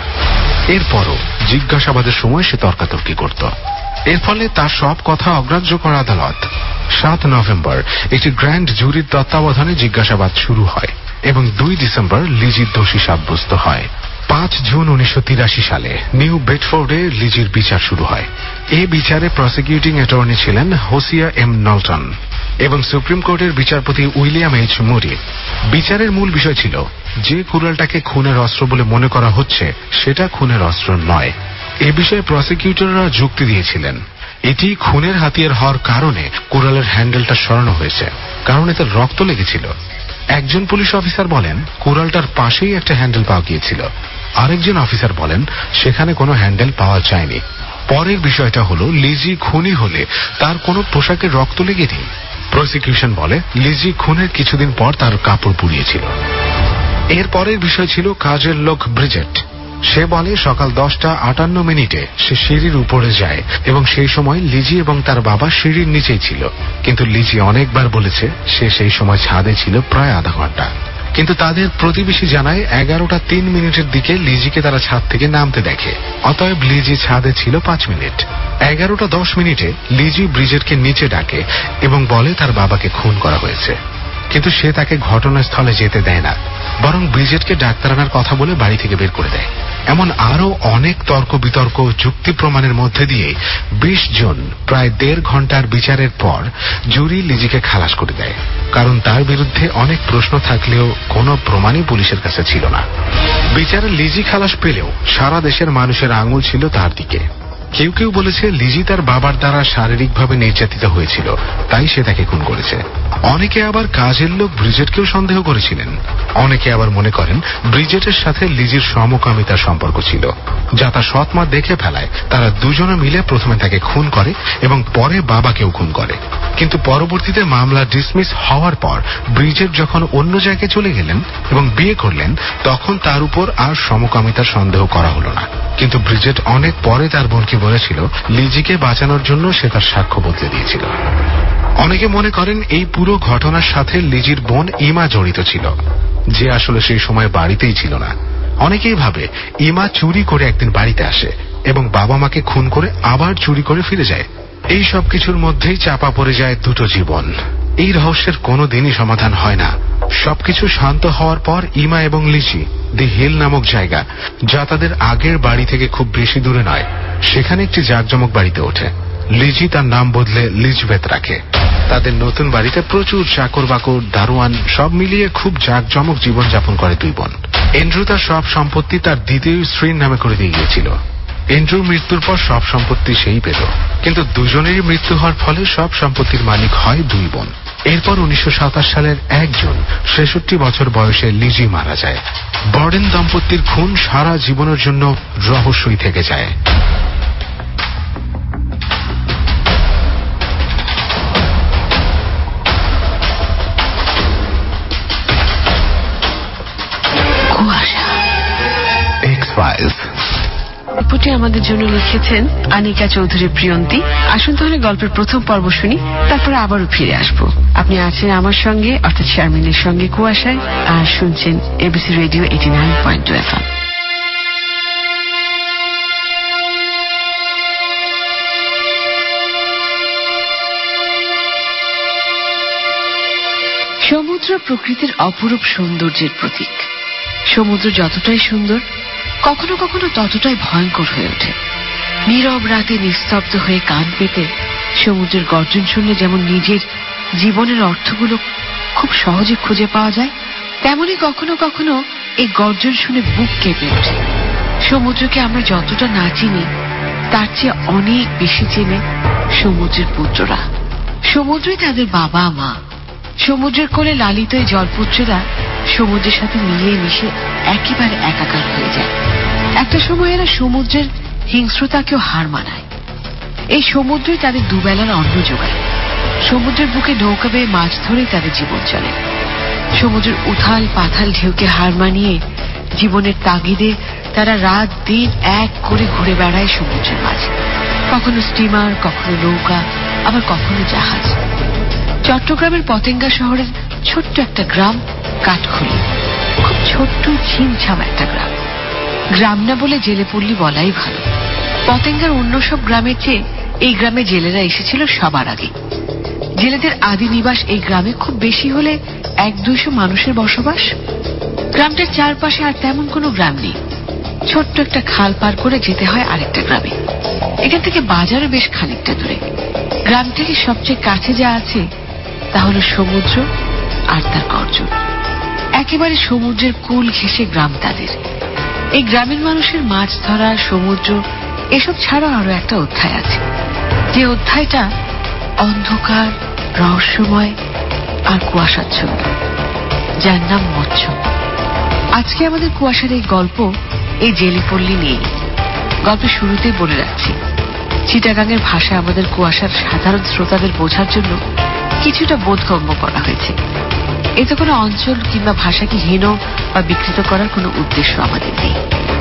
এরপরও জিজ্ঞাসাবাদের সময় সে তর্কাতর্কি করত। এর ফলে তার সব কথা অগ্রাহ্য করে আদালত 7 নভেম্বর একটি গ্র্যান্ড জুরির তত্ত্বাবধানে জিজ্ঞাসাবাদ শুরু হয় এবং 2 ডিসেম্বর লিজির দোষী সাব্যস্ত হয়। 5 জুন 1983 সালে নিউ বেডফোর্ডে লিজির বিচার শুরু হয়। এই বিচারে প্রসিকিউটিং অ্যাটর্নি ছিলেন হোসিয়া এম নলটন এবং সুপ্রিম কোর্টের বিচারপতি উইলিয়াম এইচ মুরি। বিচারের মূল বিষয় ছিল যে কুড়ালটাকে খুনের অস্ত্র বলে মনে করা হচ্ছে সেটা খুনের অস্ত্র নয়। এ বিষয়ে প্রসিকিউটররা যুক্তি দিয়েছিলেন এটি খুনের হাতিয়ার হওয়ার কারণে কুড়ালের হ্যান্ডেলটা সরানো হয়েছে, কারণ এতে রক্ত লেগেছিল। একজন পুলিশ অফিসার বলেন কুড়ালটার পাশেই একটা হ্যান্ডেল পাওয়া গিয়েছিল, আরেকজন অফিসার বলেন সেখানে কোনো হ্যান্ডেল পাওয়া যায়নি। পরের বিষয়টা হলো লিজি খুনি হলে তার কোনো পোশাকের রক্ত লেগেনি। প্রসিকিউশন বলে লিজি খুনের কিছুদিন পর তার কাপড় পুড়িয়েছিল। এর পরের বিষয় ছিল কাজের লোক ব্রিজেট। সে বলে সকাল 10:58 সে সিঁড়ির উপরে যায় এবং সেই সময় লিজি এবং তার বাবা সিঁড়ির নিচেই ছিল, কিন্তু লিজি অনেকবার বলেছে সে সেই সময় ছাদে ছিল প্রায় আধা ঘন্টা। কিন্তু তাদের প্রতিবেশী জানায় 11:03 দিকে লিজিকে তারা ছাদ থেকে নামতে দেখে, অতএব লিজি ছাদে ছিল 5 মিনিট। 11:10 লিজি ব্রিজেটকে নিচে ডাকে এবং বলে তার বাবাকে খুন করা হয়েছে, কিন্তু সে তাকে ঘটনাস্থলে যেতে দেয় না, বরং ব্রিজেটকে ডাক্তার আনার কথা বলে বাড়ি থেকে বের করে দেয়। এমন আরো অনেক তর্ক বিতর্ক যুক্তি প্রমাণের মধ্যে দিয়ে 20 জন প্রায় 1.5 ঘন্টার বিচারের পর জুরি লিজিকে খালাস করে দেয়, কারণ তার বিরুদ্ধে অনেক প্রশ্ন থাকলেও কোনো প্রমাণই পুলিশের কাছে ছিল না। বিচারে লিজি খালাস পেলেও সারা দেশের মানুষের আঙুল ছিল তার দিকে। কেউ কেউ বলেছে লিজি তার বাবার দ্বারা শারীরিকভাবে নির্যাতিত হয়েছিল, তাই সে তাকে খুন করেছে। অনেকে আবার কাজের লোক ব্রিজেটকেও সন্দেহ করেছিলেন। অনেকে আবার মনে করেন ব্রিজেটের সাথে লিজির সমকামিতার সম্পর্ক ছিল, যা তার সৎ মা দেখে ফেলায় তারা দুজনে মিলে প্রথমে তাকে খুন করে এবং পরে বাবাকেও খুন করে। কিন্তু পরবর্তীতে মামলা ডিসমিস হওয়ার পর ব্রিজেট যখন অন্য জায়গায় চলে গেলেন এবং বিয়ে করলেন, তখন তার উপর আর সমকামিতার সন্দেহ করা হলো না। কিন্তু ব্রিজেট অনেক পরে তার বোনকে বলেছিল লিজিকে বাঁচানোর জন্য সে তার সাক্ষ্য বদলে দিয়েছিল। অনেকে মনে করেন এই পুরো ঘটনার সাথে লিজির বোন ইমা জড়িত ছিল, যে আসলে সেই সময় বাড়িতেই ছিল না। অনেকেই ভাবে ইমা চুরি করে একদিন বাড়িতে আসে এবং বাবা মাকে খুন করে আবার চুরি করে ফিরে যায়। এই সব কিছুর মধ্যেই চাপা পড়ে যায় দুটো জীবন। এই রহস্যের কোনো দিনই সমাধান হয় না। সবকিছু শান্ত হওয়ার পর ইমা এবং লিজি দি হিল নামক জায়গা, যা তাদের আগের বাড়ি থেকে খুব বেশি দূরে নয়, সেখানে একটি জাঁকজমক বাড়িতে ওঠে। লিজি তার নাম বদলে লিজবেথ রাখে। তাদের নতুন বাড়িতে প্রচুর চাকর বাকর, দারোয়ান, সব মিলিয়ে খুব জাঁকজমক জীবনযাপন করে দুই বোন। এন্ড্রু তার সব সম্পত্তি তার দ্বিতীয় স্ত্রীর নামে করে দিয়ে গিয়েছিল। এন্ড্রুর মৃত্যুর পর সব সম্পত্তি সেই পেল, কিন্তু দুজনেরই মৃত্যু হওয়ার ফলে সব সম্পত্তির মালিক হয় দুই বোন। এরপর 1927 সালের 1 জুন 66 বছর বয়সে লিজি মারা যায়। বর্ডেন দম্পতির খুন সারা জীবনের জন্য রহস্যই থেকে যায়। গল্পটি আমাদের জন্য লিখেছেন আনিকা চৌধুরী প্রিয়ন্তী। আসুন তাহলে গল্পের প্রথম পর্ব শুনি, তারপরে আবারও ফিরে আসবো। আপনি আছেন আমার সঙ্গে, অর্থাৎ শারমিনের সঙ্গে কুয়াশায়, আর শুনছেন এবিসি রেডিও 89.2 FM। সমুদ্র প্রকৃতির অপরূপ সৌন্দর্যের প্রতীক। সমুদ্র যতটাই সুন্দর, কখনো কখনো ততটাই ভয়ঙ্কর হয়ে ওঠে। নীরব রাতে নিস্তব্ধ হয়ে কান পেতে সমুদ্রের গর্জন শুনলে যেমন নিজের জীবনের অর্থগুলো খুব সহজে খুঁজে পাওয়া যায়, তেমনি কখনো কখনো এই গর্জন শুনে বুক কেঁপে ওঠে। সমুদ্রকে আমরা যতটা না চিনি, তার চেয়ে অনেক বেশি চেনে সমুদ্রের পুত্ররা। সমুদ্রই তাদের বাবা মা। সমুদ্রের কোলে লালিত এই জলপুত্ররা সমুদ্রের সাথে মিলিয়ে মিশে একেবারে একাকার হয়ে যায়। একটা সময় এরা সমুদ্রের হিংস্রতাকেও হার মানায়। এই সমুদ্রই তাদের দুবেলার অন্ন যোগায়। সমুদ্রের বুকে নৌকা বেয়ে মাছ ধরেই তাদের জীবন চলে। সমুদ্রের উথাল পাথাল ঢেউকে হার মানিয়ে জীবনের তাগিদে তারা রাত দিন এক করে ঘুরে বেড়ায় সমুদ্রের মাঝে। কখনো স্টিমার, কখনো নৌকা, আবার কখনো জাহাজ। চট্টগ্রামের পতেঙ্গা শহরের ছোট্ট একটা গ্রাম কাঠখুলি, খুব ছোট্ট ছিমছাম একটা গ্রাম। গ্রাম না বলে জেলেপল্লী বলাই ভালো। পতেঙ্গার অন্য সব গ্রামের চেয়ে এই গ্রামে জেলেরা এসেছিল সবার আগে। জেলেদের আদি নিবাস এই গ্রামে খুব বেশি হলে 100-200 মানুষের বসবাস। গ্রামটার চারপাশে আর তেমন কোনো গ্রাম নেই। ছোট্ট একটা খাল পার করে যেতে হয় আরেকটা গ্রামে। এখান থেকে বাজারও বেশ খানিকটা দূরে। গ্রাম থেকে সবচেয়ে কাছে যা আছে তা হলো সমুদ্র আর তার গর্জন। একেবারে সমুদ্রের কুল ঘেঁষে গ্রাম তাদের। এই গ্রামের মানুষের মাছ ধরা, সমুদ্র এসব ছাড়াও আরো একটা অধ্যায় আছে, যে অধ্যায়টা অন্ধকার, রহস্যময় আর কুয়াশাচ্ছন্ন, যার নাম মৎস্য। আজকে আমাদের কুয়াশার এই গল্প এই জেলেপল্লী নিয়ে। গল্পের শুরুতেই বলে রাখছি, চিটাগাংয়ের ভাষায় আমাদের কুয়াশার সাধারণ শ্রোতাদের বোঝার জন্য কিছুটা বোধগম্য করা হয়েছে। এতে কোনো অঞ্চল কিংবা ভাষাকে হীন বা বিকৃত করার কোনো উদ্দেশ্য আমাদের নেই।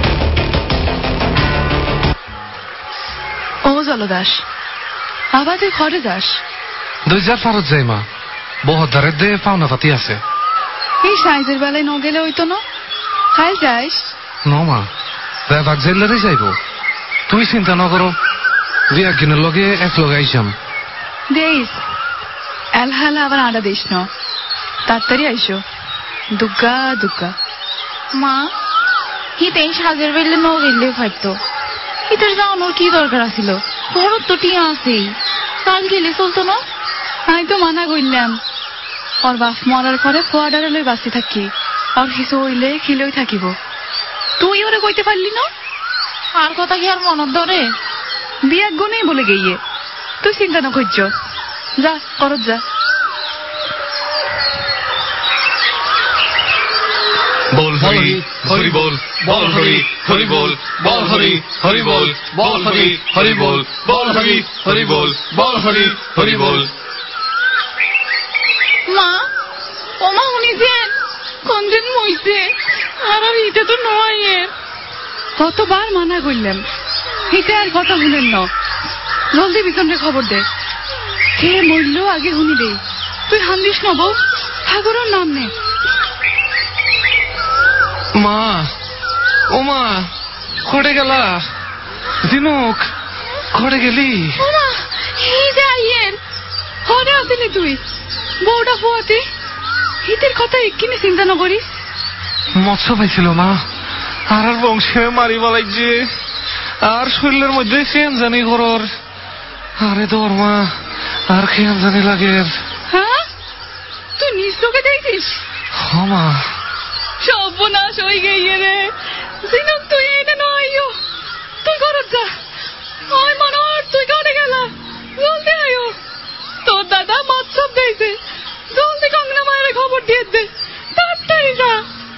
ও জলদাস, আবার তুই ঘরে যাস? 2000 ফারত যাই মা, বহুত ধারের দিয়ে পাওনা পাতি আছে। এই সাইজের বেলায় ন গেলে হইতো না, কাল যাইস। ন মা, রায়বাগ জেলারই যাইব। তুই চিন্তা না করো, একদিনের লগে এক লগে আইসাম। দেইস এলহালা আবার আডা দিস না, তাড়াতাড়ি আইসো। দুগ্গা দুগ্গা। মা, হিতে এই সাজের বেলে ন গেলে হয়তো হিতের যাওয়ানোর কি দরকার আছিল? ঘরত তো টিয়া আছেই, কাল গেলে চলতো না? আমি তো মানা করলাম, ওর বাপ মরার পরে ফোয়াডারে লই বাঁচতে থাকি, আর কিছু হইলে খিলেই থাকিব। তুই ওরে কইতে পারলি না? আর কথা কি আর মনত ধরে? বিয়াক গুনেই বলে গিয়ে, তুই চিন্তা না করছ, যা করত যা। বল হরি হরি বল, বল হরি হরি বল, বল হরি হরি বল, বল হরি হরি বল, বল হরি হরি বল, বল হরি হরি বল। মা, ও মা শুনিছেন? কোন দিন মইছে আর এটা তো নয়। কতবার মানা করলাম, এটা আর কথা শুনেন না। জলদি বিচন্দ্রে খবর দে, কে মরল আগে শুনি দে। তুই হান্দিস না বউ, ঠাকুরের নাম নে। মা, ও মা, ঘরে গেলা? দিনুক, ঘরে গেলি? ঘরে আসিনি তুই? বউটা ফুয়াতে হিতের কথা এক্ষিনি চিন্তা না করিস। মৎস্য পাইছিল মা, আর আর বংশে মারি বলাইছে, আর শরীরের মধ্যে খেয়ান জানি ঘরর। আরে তোর মা, আর খেয়ান জানি লাগে। হ্যাঁ, তুই নিজ চোখে দেখছিস? হ মা। সর্বনাশ হয়ে গিয়ে রে দিনুক, তুই এনে নয়ও, তুই ঘরে যা। আয় মনোহর, তুই ঘরে গেলা, জলদি আয়ো। তোর দাদা মৎসব দিয়েছে, জলদি কঙ্গনা মায়ের খবর দিয়ে দে, তাড়াতাড়ি যা।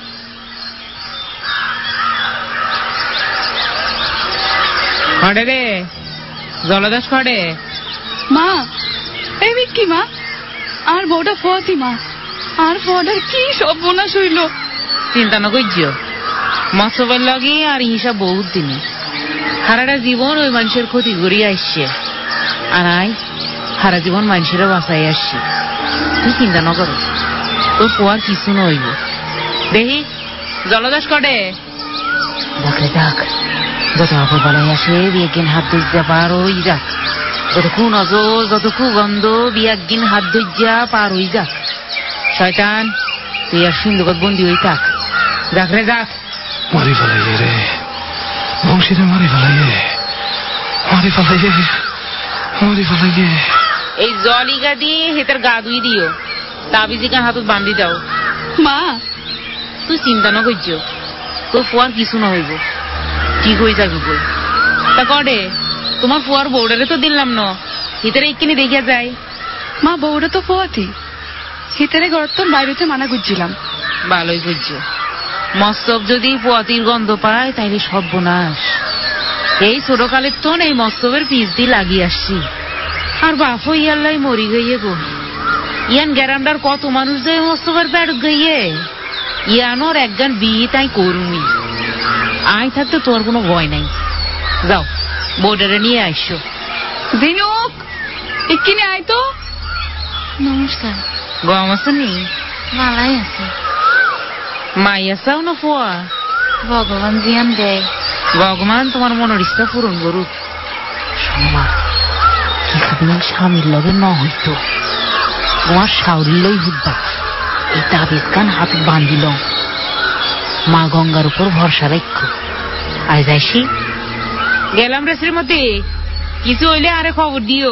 কড়ে রে জলদাস, কড়ে মা? এই কি মা? আর বউটা ফোয়াতি মা, আর ফোয়াটার কি সর্বনাশ হইল। চিন্তা না করছিও, মৎস্যবের লগে আর হিসাব বহুত দিনে সারাটা জীবন ওই মানুষের ক্ষতি করিয়া আসছে, আর আই সারা জীবন মানুষেরও বাঁচাই আসছি। তুই চিন্তা না করো, তোর পোয়ার কিছু নইব। দেখি জলদাস কটে ডাকে ডাক, যত আপদ বালাই আসে বিয়াকিন হাত ধৈর্যা পার হই যাক, যত কু নজর যত কু গন্ধ বিয়াকিন হাত ধৈর্যা পার হই যাক। শয়তান, তুই আর সিন্ধুকত বন্দি হই থাক, যাক রে যাক। মারি ফেলাইয়ে রে বংশীরে, মারি ফেলাইয়ে, মারি ফেলাইয়ে, মারি ফেলাইয়ে। এই জলিগা দিয়ে হেতার গা ধুই দিও, তাবিজিকা হাতত বান্ধি দাও। মা, তুই চিন্তা না করছ, তোর ফুয়ার কিছু না হইব, ঠিক হয়ে যাবি বই। তা কডে তোমার ফুয়ার বউডারে তো দিলাম না, হিতারে এক্ষিনি দেখিয়া যায়। মা, বউটা তো ফোয়াতি, হিতারে ঘর তো বাইরেতে মানা করছিলাম। ভালোই করছো, মৎস্যব যদি পোয়াতির গন্ধ পায় তাইলে সর্বনাশ। এই ছোটকালের তো এই মৎস্যবের পিস দিয়ে লাগিয়ে আসছি, আর বাপ ইয়াল্লাই মরি গইয়ে গো। ইয়ান গ্যারান্ডার কত মানুষ যায় মৎস্যবের পেট গইয়ে, ইয়ানোর একগান বিয়ে তাই করুমি। আই থাকতে তোর কোনো ভয় নাই, যাও বোর্ডারে নিয়ে আসছো। দিনুক, এক্ষিনি আয় তো। নমস্কার। গম আছে নি? মালাই আছে। মাই আসাও না ফুয়া? ভগবান জিয়ান দেয়, ভগবান তোমার মনের ইচ্ছা পূরণ করুক। শোনা, কিছুদিন স্বামীর লগে ন হইতো, তোমার শাউরির লই হুদ্দা এই তাবিজ কান হাত বান্ধিল। মা গঙ্গার উপর ভরসা রাখো। আজ আসি গেলাম রে শ্রীমতী, কিছু হইলে আরে খবর দিও।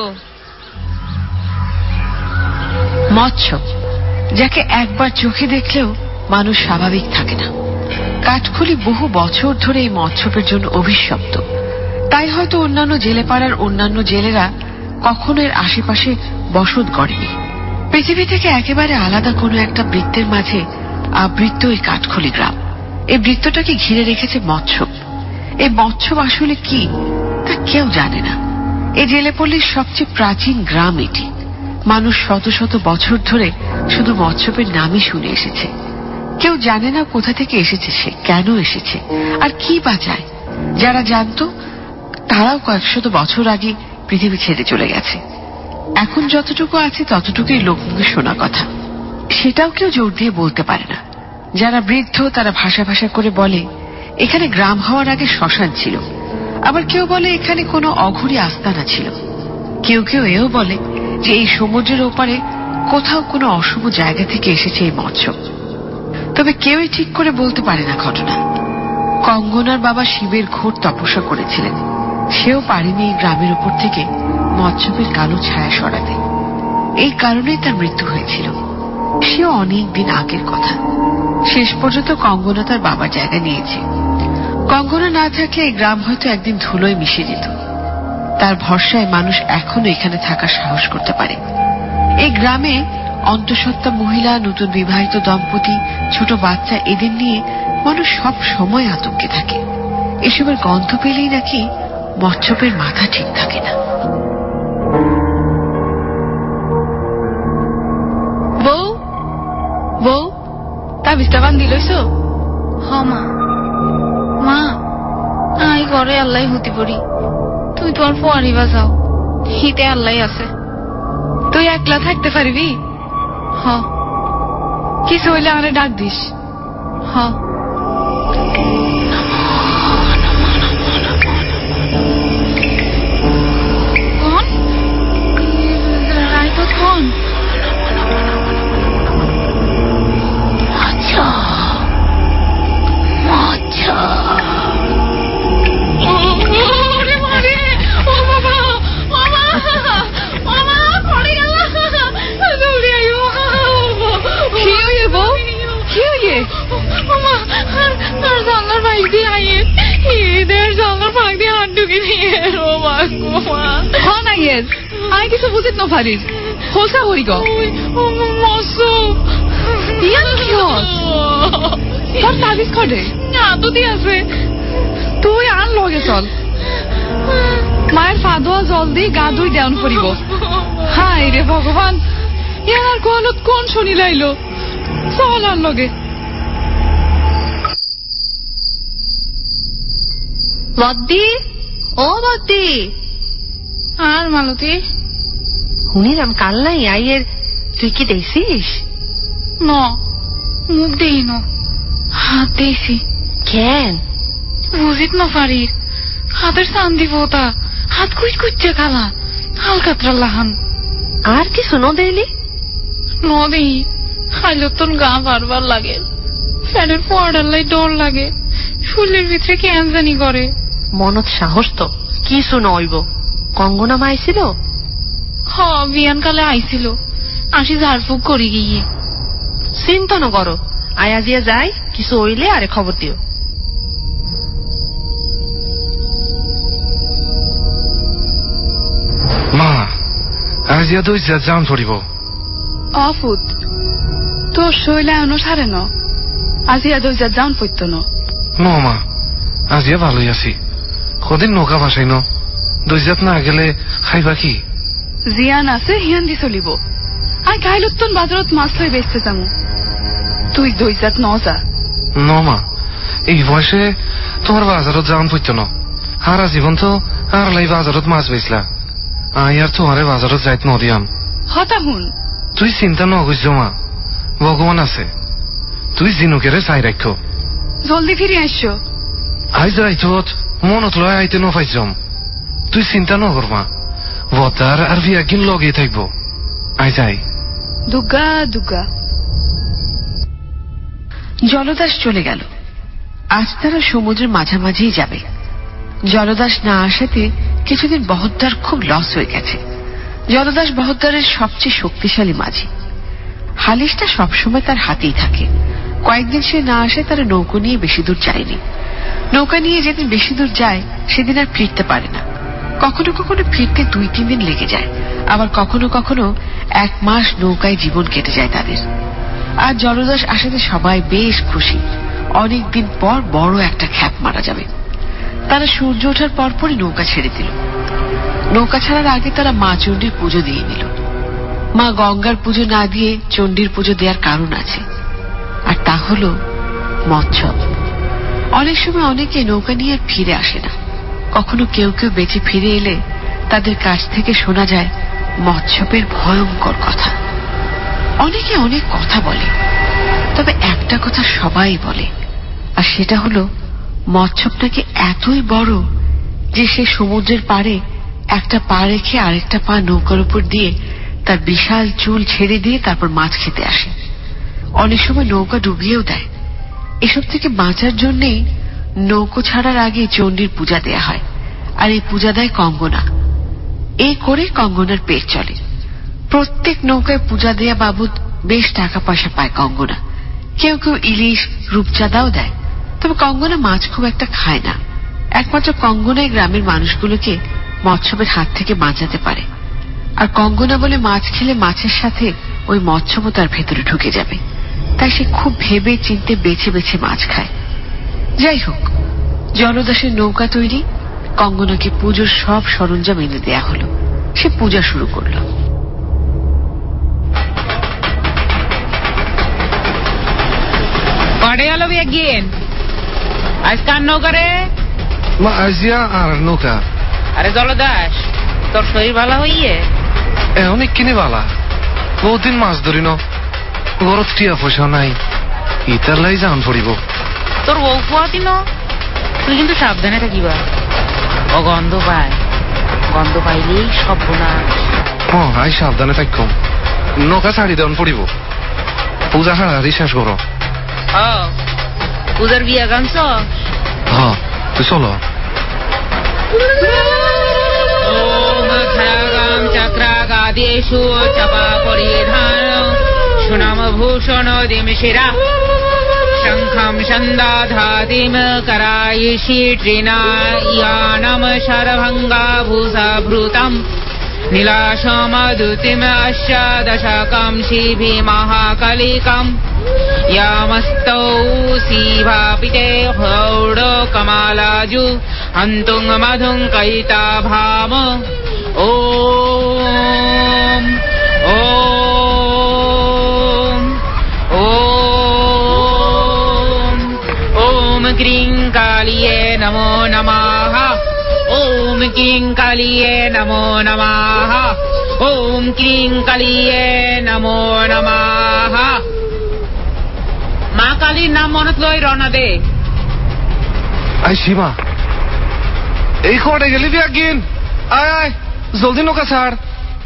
মৎস্য, যাকে একবার চোখে দেখলেও মানুষ স্বাভাবিক থাকে না। কাঠখুলি বহু বছর ধরে এই মৎস্যপের জন্য অভিশপ্ত, তাই হয়তো অন্যান্য জেলে পাড়ার অন্যান্য জেলেরা কখনো এর আশেপাশে বসত গড়েনি। পৃথিবী থেকে একেবারে আলাদা কোনো একটা বৃত্তের মাঝে আবৃত্ত এই কাঠখুলি গ্রাম। এই বৃত্তটাকে ঘিরে রেখেছে মৎস্য। এই মৎস্য আসলে কি তা কেউ জানে না। এই জেলেপল্লীর সবচেয়ে প্রাচীন গ্রাম এটি। মানুষ শত শত বছর ধরে শুধু মৎস্যপের নামই শুনে এসেছে। কেউ জানে না কোথা থেকে এসেছে সে, কেন এসেছে, আর কি বা চায়। যারা জানতো তারাও কয়েকশত বছর আগে পৃথিবী ছেড়ে চলে গেছে। এখন যতটুকু আছে ততটুকুই লোকমুখে শোনা কথা, সেটাও কেউ জোর দিয়ে বলতে পারে না। যারা বৃদ্ধ তারা ভাষা ভাষা করে বলে এখানে গ্রাম হওয়ার আগে শ্মশান ছিল, আবার কেউ বলে এখানে কোনো অঘরী আস্তানা ছিল। কেউ কেউ এও বলে যে এই সমুদ্রের ওপারে কোথাও কোনো অশুভ জায়গা থেকে এসেছে এই মৎস্য। তবে কেউই ঠিক করে বলতে পারে না ঘটনা। কঙ্গনার বাবা শিবের ঘোর তপস্যা করেছিলেন, সেও পারেনি এই গ্রামের উপর থেকে মৎস্যপের কালো ছায়া সরাতে। এই কারণেই তার মৃত্যু হয়েছিল। সেও অনেক দিন আগের কথা। শেষ পর্যন্ত কঙ্গনা তার বাবার জায়গা নিয়েছে। কঙ্গনা না থাকলে এই গ্রাম হয়তো একদিন ধুলোয় মিশে যেত। তার ভরসায় মানুষ এখনো এখানে থাকার সাহস করতে পারে। এই গ্রামে অন্তঃসত্ত্বা মহিলা, নতুন বিবাহিত দম্পতি, ছোট বাচ্চা, এদের নিয়ে মানুষ সব সময় আতঙ্কে থাকে। এসবের গন্ধ পেলেই নাকি মৎস্যপের মাথা ঠিক থাকে না। বউ, বউ, তাবিজটা বান্ধি লইছো? হ মা, মা আই ঘরে আল্লাহ হতে পড়ি, তুই তোমার পরিবা যাও, হিতে আল্লাহ আছে। তুই একলা থাকতে পারবি? হ। কিছু হইলে আমারে ডাক দিস। হ। কোন রায়ত কোন? আচ্ছা আচ্ছা। আমি কিছু বুঝিত না পারি। হোসা হই গো তোর তাবিজ করে আদতি আছে। তুই আর লগে চল, মায়ের ফাদোয়া জল দিয়ে গা ধুই দেওয়ান করিব। হাই রে ভগবান, ইয়ার গলত কোন শুনি লাইলো। চল আর লগে। বদ্দি, ও বদ্দি। আর মালতী, শুনিলাম কাল নাই আইয়ের, তুই কি দেখছিস? ন মুখ দেই ন, হাত দিয়েছি। কেন বুঝিত না পারির, হাতের চান্দি পোতা, হাত কুইট কুইটে কালা, হালকাতরা লাহান। আর কিছু ন দেলি? ন দেই, খাইলে তোর গা বারবার লাগে, ফ্যানের পড়ালাই ডর লাগে, শরীরের ভিতরে কেন জানি করে। মনত সাহস তো কিছু নইব। কঙ্গনা মা আইছিল? হ, বিয়ান কালে আইছিল, আসি ঝাড়ফুঁক করি গিয়ে। চিন্তা ন করো, আয়া জিয়া যাই, কিছু হইলে আরে খবর দিও। মা, আজিয়া দুই যান পড়িব। অফুত তোর শৈলা এনো সারে ন, আজিয়া দইজা যান পড়ত ন। ন মা, আজিয়া ভালোই আছি। কদিন নৌকা ভাসাই ন, দইজাত না গেলে খাইবা কি? জিয়ান আছে হিয়ান দি চলিব। আই কাইলতন বাজারত মাছ লই বেচতে যামু, তুই দইজাত ন যা। ন মা, এই বয়সে তোমার বাজারত যান পড়ত ন। সারা জীবন তো আর লাই বাজারত মাছ বেচলা, আই আর তোমারে বাজারত যাইত নদিয়াম। হতা হুন, তুই চিন্তা ন করিস মা, ভগবান আছে। তুই জিনুকেরে চাই রাখ। জলদি ফিরে আসছো। আইজ রাইতত মনত লয় আইতে ন পাইছম। তুই চিন্তা ন কর মা, বতার আর বিয়াকিন লগে থাকব। আই যাই। দুর্গা দুর্গা। জলদাস চলে গেল। আজ তারা সমুদ্রের মাঝামাঝি যাবে। জলদাস না আসাতে কিছুদিন বহদ্দার খুব লস হয়ে গেছে। জলদাস বহদ্দারের সবচেয়ে শক্তিশালী মাঝি। হালিশটা সবসময় তার হাতেই থাকে। কয়েকদিন সে না আসে তারা নৌকো নিয়ে বেশি দূর যায়নি। নৌকা নিয়ে যেদিন বেশি দূর যায় সেদিন আর ফিরতে পারে না। কখনো কখনো ফিরতে 2-3 দিন লেগে যায়, আবার কখনো কখনো 1 মাস নৌকায় জীবন কেটে যায় তাদের। আর জলদাস আসাতে সবাই বেশ খুশি। অনেকদিন পর বড় একটা খ্যাপ মারা যাবে। তারা সূর্য ওঠার পরপরই নৌকা ছেড়ে দিল। নৌকা ছাড়ার আগে তারা মা চণ্ডীর পুজো দিয়ে নিল। মা গঙ্গার পুজো না দিয়ে চণ্ডীর পুজো দেওয়ার কারণ আছে, আর তা হল মৎস্যব। অনেক সময় অনেকে নৌকা নিয়ে আর ফিরে আসে না। কখনো কেউ কেউ বেঁচে ফিরে এলে তাদের কাছ থেকে শোনা যায় মৎস্যবের ভয়ঙ্কর কথা। অনেকে অনেক কথা বলে, তবে একটা কথা সবাই বলে, আর সেটা হলো মৎস্যব নাকি এতই বড় যে সে সমুদ্রের পাড়ে একটা পা রেখে আরেকটা পা নৌকার উপর দিয়ে তার বিশাল চুল ছেড়ে দিয়ে তারপর মাছ খেতে আসে। অনেক সময় নৌকা ডুবিয়েও দেয়। এসব থেকে বাঁচার জন্যেই নৌকো ছাড়ার আগে চণ্ডীর পূজা দেয়া হয়, আর এই পূজা দেয় কঙ্গনা। এই করে কঙ্গনার পেট চলে। প্রত্যেক নৌকায় পূজা দেয়া বাবদ বেশ টাকা পয়সা পায় কঙ্গনা। কেউ কেউ ইলিশ, রূপচাঁদাও দেয়। তবে কঙ্গনা মাছ খুব একটা খায় না। একমাত্র কঙ্গনাই গ্রামের মানুষগুলোকে মৎস্যবের হাত থেকে বাঁচাতে পারে। আর কঙ্গনা বলে মাছ খেলে মাছের সাথে ওই মৎস্যবও তার ভেতরে ঢুকে যাবে, তাই সে খুব ভেবে চিনতে বেছে বেছে মাছ খায়। যাই হোক, জলদাসের নৌকা তৈরি, কঙ্গনাকে পুজোর সব সরঞ্জাম এনে দেয়া হলো। সে পূজা শুরু করল। কড়ে আলো বিয়াগিন আজ কার নৌকা রে? আজিয়া আর নৌকা। আরে জলদাস, তোর শরীর ভালো হইয়ে? অনেক কিনে বালা, বহুদিন মাছ ধরি ন, ঘরত টিয়া পয়সা নাই, ইতার লাই জান পড়িব। তোর বউ ফুয়াতি ন, তুই কিন্তু সাবধানে থাকিবা। ও গন্ধ পায়, গন্ধ পাইলেই সব বোনাস। আই সাবধানে থাকম। নৌকা ছাড়ি দেওয়ান পড়িব, পূজা সারাদি শেষ করো। পূজার বিয়া গানছ? হ্যাঁ, তুই চলো। চক্রাগাদেশু চাপা পরিধান সুনাম ভূষণ দিমশিরা শঙ্খম সন্দাধাদিম करायिषि त्रिनायानम शरभंगा भूषाभृतम नीलाशमदुतिम अष्टादशकंशी भीमहाकलिकम यामस्तौ सीभापिते हौडकमालाजु हन्तुं मधुं कैताभाम ओम ओम ओम ओम क्रीं कालिये नमो नमः। ओम क्रीं कालिये नमो नमः। ओम क्रीं कालिये नमो नमः। মা কালীর নাম মনত লই রওনা দে। আই সীমা, এই কড়ে গেলি বিয়াগিন, আয় আয় জলদি নৌকা ছাড়।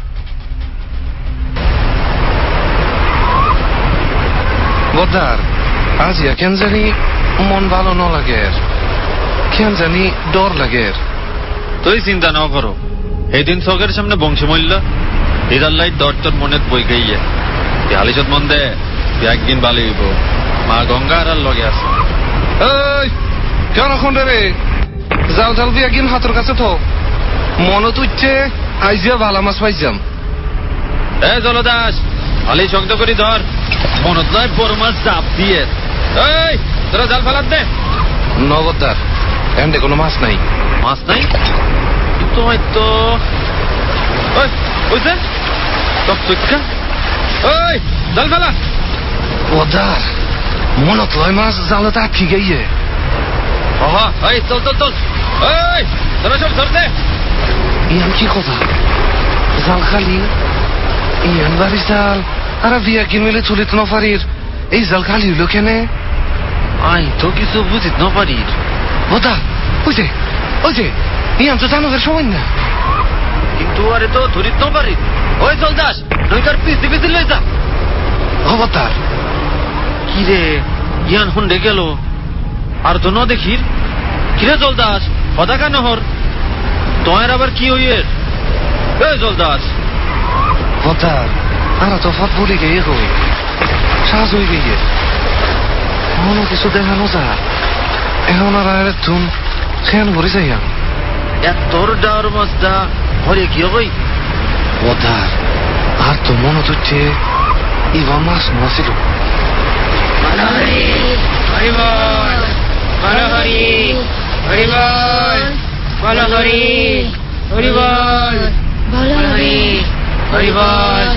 বদার, আজ কেন জানি মন ভালো ন লাগে, কেন জানি ডর লাগে। তুই চিন্তা ন করো, সেদিন চকের সামনে বংশী মূল্য ইদার লাই ডর তোর মনে বই গইয়ে হালিশত মন দে, একদিন ভালো হইব। মা গঙ্গা আর লগে আছে। এই কেন এখন রে, জাল জাল বিয়াগিন হাতের কাছে তো মনে তুইছে আইজিয়া ভালা মাছ পাইছাম। এ জলদাস, খালি শব্দ করি ধর, মনত নয় বড় মাছ চাপ দিয়ে। এই তোরা জাল ফেলাত দে। নগদার, এন্ডে কোনো মাছ নাই। মাছ নাই কিন্তু হয়তো বুঝছে টক চুক্কা। ওই জাল ফেলা। ওদার মনত লয় মাছ জালতে আটকি গিয়ে। এই চল চল চল, এই তোরা সব ধরতে। ইয়ান কি কথা, জাল খালি ইয়ান বাড়ি জাল আর বিয়া কিন মিলে চলিত ন পারির, এই জাল খালি হইল কেনে? আই তো কিছু বুঝিত ন পারির। ওদা ওই যে ইয়ান তো জানোদের সময় না, কিন্তু আরে তো ধরিত ন পারির। ওই জলদাস, নৌকার পিছতে পিছতে লই যা। অবতার কি রে, ইয়ান হুন্ডে গেল আর তো ন দেখির। কিরে জলদাস, পতাকা নহর তোমার আবার কি হইয়ের? এই জলদাস। অবতার আর তো ফাত বলে গিয়ে কই সাজ হয়ে গিয়ে মনে কিছু দেখানো যা। এখন আর আরে তুম খেয়াল করে যাইয়া তোর ডার মাছটা হরে কি হই। অবতার আর তো মনে হচ্ছে ইবা মাছ নছিল। হরি হরিবল, বল হরি হরিবল, বল হরি হরিবল, বল হরি হরিবল,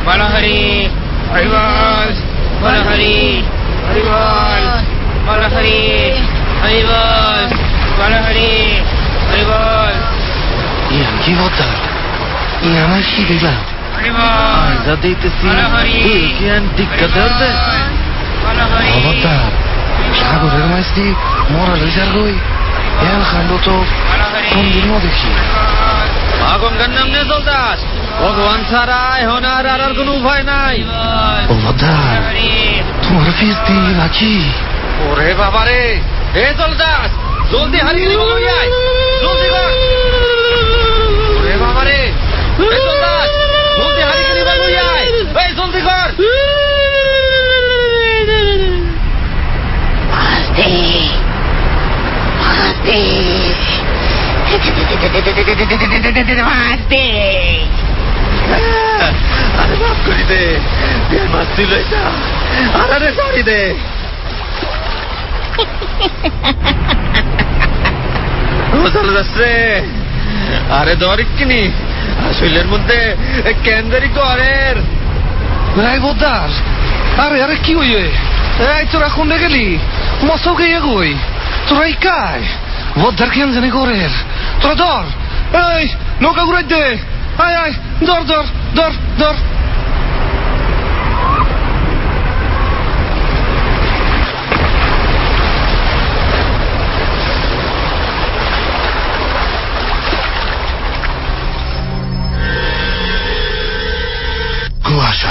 বলো হরি হরি বল, বলো হরি হরি বল, বলো হরি হরি বল, বলো হরি হরি বল। ইয়ান কি বলতা? ইয়ান আর কি দেখলাম? যা দেখতেছি ইয়ান টিক্কা ধরতে অবতার সাগরের মাছটি মরা লইসার গই ইয়ান খান্ড তো কোনদিন দেখি। মা গঙ্গার নাম নিয়ে চলতাস, ভগবান ছাড়া এখন আর কোনো উপায় নাই। অবতার তোমার ফিস দি নাকি? ওরে বাবারে, এ চলতাস জলদি হারিয়ে দিব, জলদি কর। ওরে বাবারে, এ চলতাস জলদি হারিয়ে দিব, এই জলদি কর। আস্তে আস্তে আস্তে, আরে মাফ করি দে, মাছ ছিল এটা, আরে সরি দে। চলে যাচ্ছে, আরে দরিক কিনি শৈলের মধ্যে কেন্দ্রি করের বদার। আরে আরে কি হইয়ে? এই তোরা কোনে গেলি? মশাও গিয়ে গই তোরা কায় বদার কেন জানি করের। তোরা ধর, এই নৌকা ঘুরাই দে, আয় আয় ধর ধর ধর ধর। কুয়াশা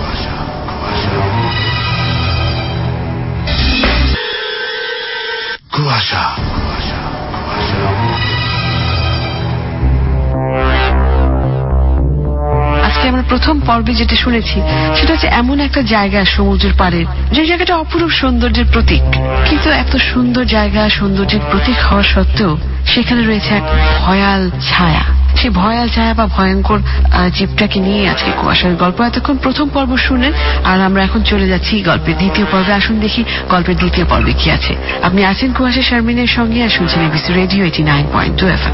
কুয়াশা আজকে আমরা প্রথম পর্বে যেটা শুনেছি সেটা হচ্ছে এমন একটা জায়গা সমুদ্রের পাড়ে, যে জায়গাটা অপরূপ সৌন্দর্যের প্রতীক, কিন্তু এত সুন্দর জায়গা সৌন্দর্যের প্রতীক হওয়া সত্ত্বেও সেখানে রয়েছে এক ভয়াল ছায়া। সেই ভয়াল ছায়া বা ভয়ঙ্কর জীবটাকে নিয়ে আজকে কুয়াশার গল্প। এতক্ষণ প্রথম পর্ব শুনলেন, আর আমরা এখন চলে যাচ্ছি গল্পের দ্বিতীয় পর্বে। আসুন দেখি গল্পের দ্বিতীয় পর্বে কি আছে। আপনি আছেন কুয়াশা শারমিনের সঙ্গে আর শুনছেন এবিসি রেডিও 89.2 FM।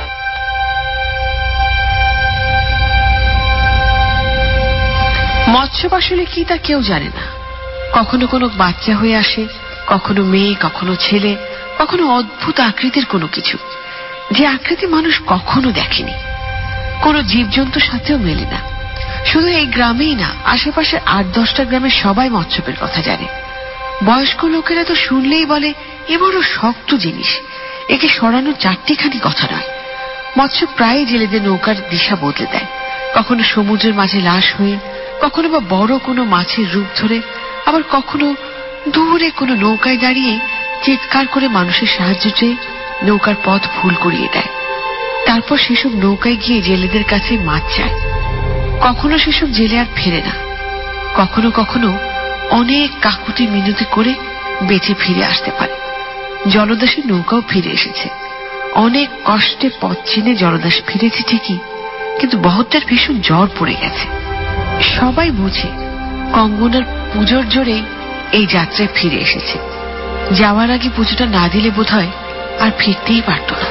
মৎস্য আসলে কি তা কেউ জানে না। কখনো কোনো বাচ্চা হয়ে আসে, কখনো মেয়ে, কখনো ছেলে, কখনো অদ্ভুত আকৃতির কোনো কিছু, যে আকৃতি মানুষ কখনো দেখেনি। কোনো জীবজন্তুর সাথেও মেলে না। শুধু এই গ্রামেই না, আশেপাশে 8-10টা গ্রামের সবাই মৎস্যের কথা জানে। বয়স্ক লোকেরা তো শুনলেই বলে এ বড় শক্ত জিনিস, একে সরানো চারটিখানি কথা নয়। মৎস্য প্রায় জেলেদের নৌকার দিশা বদলে দেয়, কখনো সমুদ্রের মাঝে লাশ হয়ে, কখনো বা বড় কোনো মাছের রূপ ধরে, আবার কখনো দূরে কোনো নৌকায় দাঁড়িয়ে চিৎকার করে মানুষের সাহায্য চেয়ে নৌকার পথ ভুল করিয়ে দেয়। তারপর সেসব নৌকায় গিয়ে জেলেদের কাছে মাছ চায়। কখনো সেসব জেলে আর ফেরে না। কখনো কখনো অনেক কাকুতি মিনতি করে বেঁচে ফিরে আসতে পারে। জলদাসের নৌকাও ফিরে এসেছে। অনেক কষ্টে পথ চিনে জলদাস ফিরেছে ঠিকই, কিন্তু বহরটার ভীষণ জ্বর পড়ে গেছে। সবাই বুঝে কঙ্গনার পুজোর জোরেই এই যাত্রায় ফিরে এসেছে। যাওয়ার আগে পুজোটা না দিলে বোধহয় আর ফিরতেই পারত না।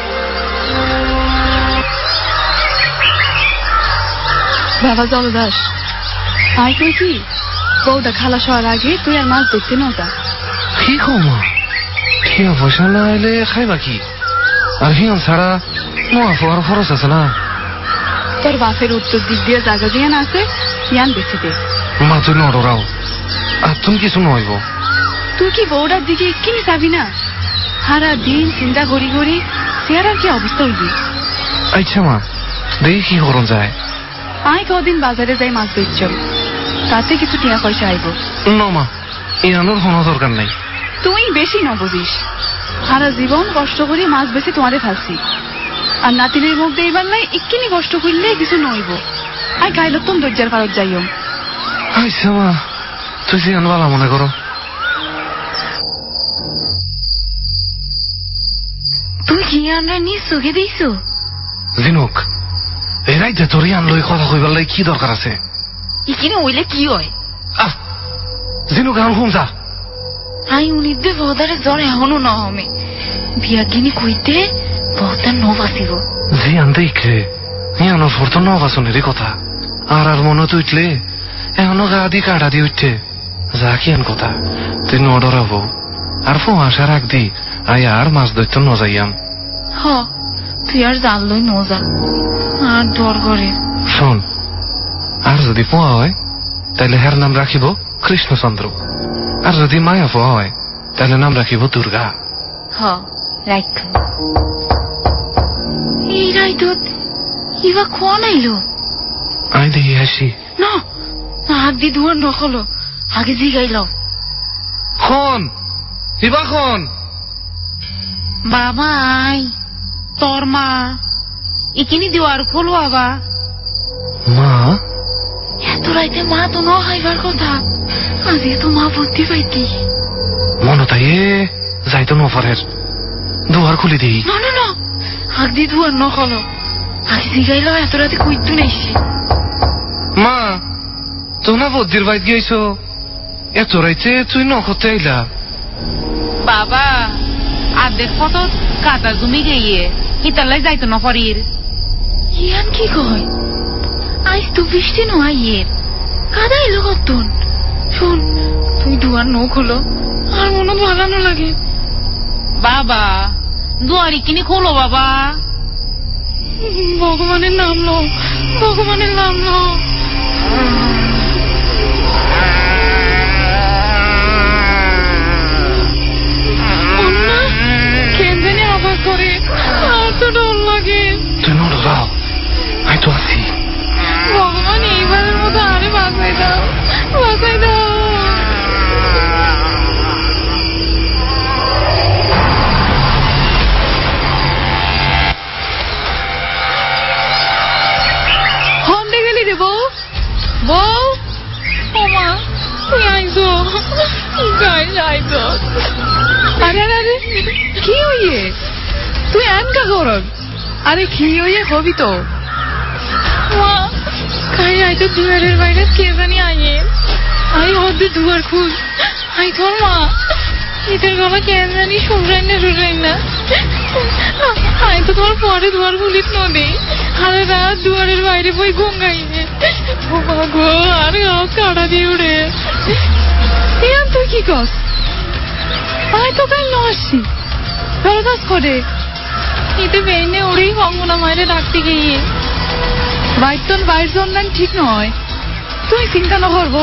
বাবা জলদাস, আয় তুই কি বউটা খালাস হওয়ার আগে তুই আর মাছ দেখতে নৌকা? কি কমা ঠিয়া পয়সা না এলে খাইবা কি? আর হিয়ান ছাড়া নোয়া ফোয়ার খরচ আছে না। তোর বাপের উত্তর দিক দিয়ে জায়গা দিয়ে না আছে, ইয়ান বেশি দে। মা তুই নড়াও, আর তুমি কিছু নইব। তুই কি বউটার দিকে কিনে যাবি না? সারা দিন চিন্তা করি করি আর কি অবস্থা হইবি। আচ্ছা মা, দেখি কি করুন যায়। আয় কদিন বাজারে যাই মাছ বেচছ, তাতে কিছু টিয়া পয়সা আইব। না মা, এই আনোর কোনো দরকার নাই। তুই বেশি না বুঝিস, সারা জীবন কষ্ট করি মাছ বেশি তোমারে ফাঁসি, আর নাতিনের মুখ দেইবার নাই এক্ষিনি কষ্ট করলে কিছু নইব। আয় গাইল তুম দরজার পারত যাইও। আচ্ছা মা, তুই যে আনবালা মনে করো। তুই কি আমরা নিয়ে চোখে দিয়েছ? জিনুক, এই রাইতে তোর ইয়ান লই কথা কইবার লাই কি দরকার আছে? এখানে ওইলে কি হয়? আহ, জিনুক এখন ঘুম যা। আই উনিদের বহদারে জ্বর এখনো ন হমে, বিয়াগিনী কইতে বহদার ন বাঁচিব। জি আনতে ইকলে ইয়ানোর ফোর তো ন বাঁচনেরই কথা। আর আর মনে তো ইটলে এখনো গা দি কাটা দি উঠছে যা কি আন কথা তুই নডরাবো আর ফো আসার আগ দি আই আর মাছ ধরতে ন যাইয়াম। হ তুই আর জাল লই ন যা আর ডর করে। শোন আর যদি পোয়া হয় তাহলে হের নাম রাখিব কৃষ্ণচন্দ্র, আর যদি মায়া পোয়া হয় তাহলে নাম রাখিব দুর্গা। হ রাখ এই রাইতত ইবা খোয়া নাইলো। আই দেখি আসি না আগ দি দুয়ার নখলো আগে জিগাইল খন ইবা খন। বাবা আই তোর মা এখানে দুয়ার খোলো বাবা। মা এত রাইতে মা তো ন হাইবার কথা, আজকে তো মা বুদ্ধি পাইতি মন তাই যাইতো নফরের দুয়ার খুলি দিই। না না না আগ দি দুয়ার নখলো আগে জিগাইল এত রাতে কইতু নাইছি। মা তো না বদ্দির বাইত গেছ এত রাইতে তুই নখতে আইলা। বাবা আর্ধেক কত কাদা জমি গিয়ে হিতালাই যাইতো না ফরির। ইয়ান কি কয় আজ তো বৃষ্টি নয় ইয়ের কাদা এলো কতন। শোন তুই দুয়ার নখ হলো আর মনে ভালানো লাগে। বাবা দুয়ারি কিনে খোলো বাবা। ভগবানের নাম লো, ভগবানের নাম লো। কেন জানি আবার করে আর তো ডর লাগে। তুই নড় যাও আই তো আছি। ভগবান এইবারের মতো আরে বাঁচাই দাও, বাঁচাই দাও। হন্ডে গেলি রে বউ, বউ ও মা তুই আইসো গাইস আইসো। আরে আরে কি হইয়ে তুই এনকা গরম? আরে কি হইয়ে হবি তো মা কাই আইতো দুয়ারের বাইরে কে জানি আইয়ে আই হদ্দে দুয়ার খুল আই তোর মা ইতের গলা কে জানি শুনরাই না আই তো তোমার পরে দুয়ার খুলিত নদী আরে রাত দুয়ারের বাইরে বই গঙ্গাইয়ে ও মা গো আর গাও কাটা দিয়ে উড়ে। ইয়ান তুই কি কস? আই তো কাল নসি ভালো কাজ করে ইতে বেইনে উড়েই কঙ্গনা মায়ের ডাকতে গিয়ে বাইতন বাইর জন্যান ঠিক নয়। তুই চিন্তা না করবো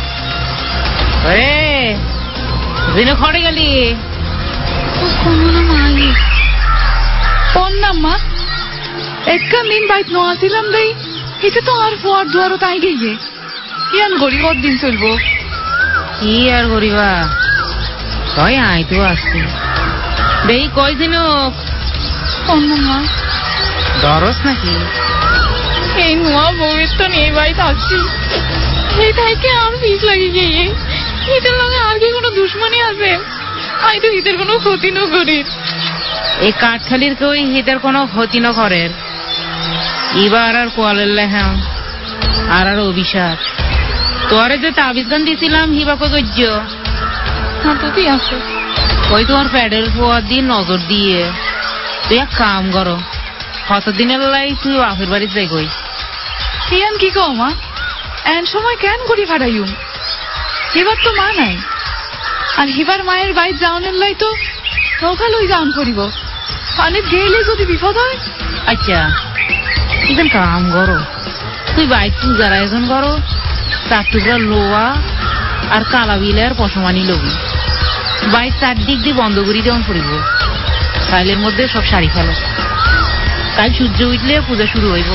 দিনে খড়ে গেলি কঙ্গনা মাই ওর নাম মা একটা দিন বাইত ন আসিলাম দেই এতে তো আর ফোয়ার দুয়ারও তাই গিয়ে ইয়ান গড়ি কতদিন চলবো? কি আর করিবা কই আই তো আসছি বেই কয়দিন ওর নাম মা ডরস নাকি? এই নোয়া বউয়ের তো নেই বাড়িতে আসছি এই তাইকে আর পিস লাগি গিয়ে ঈদের লগে আর কি কোনো দুশ্মনী আছে? আই তো ঈদের কোনো ক্ষতি ন করি। এই কাঠখালির কেউ হিতের কোনো ক্ষতি ন করে। এবার আর কোয়ালের লেহাম আর আর অভিশাপ তোরে যে তাবিজ গান দিছিলাম হিবাকে গজ্য তুই আসো ওই তোমার প্যাডেল ফোয়ার দিয়ে নজর দিয়ে তুই এক কাম করো কতদিনের লাই তুই বাপের বাড়ি যাই গই। ইয়ান কি কও মা এন সময় কেন করি ভাড়াইম? এবার তো মা নাই আর হিবার মায়ের বাইর যাওনের লাই তো নৌকা লই যাওন করিব পানিত গেলে যদি বিপদ হয়। আচ্ছা এখন কাম করো তুই বাইক পূজার আয়োজন করো চার টুকরা লোয়া আর কালা বিলের পশমানি লবি বাইক চারদিক দিয়ে বন্ধ করি যেমন পড়িব সাইলের মধ্যে সব শাড়ি ফেলো কাল সূর্য উঠলে পূজা শুরু হইব।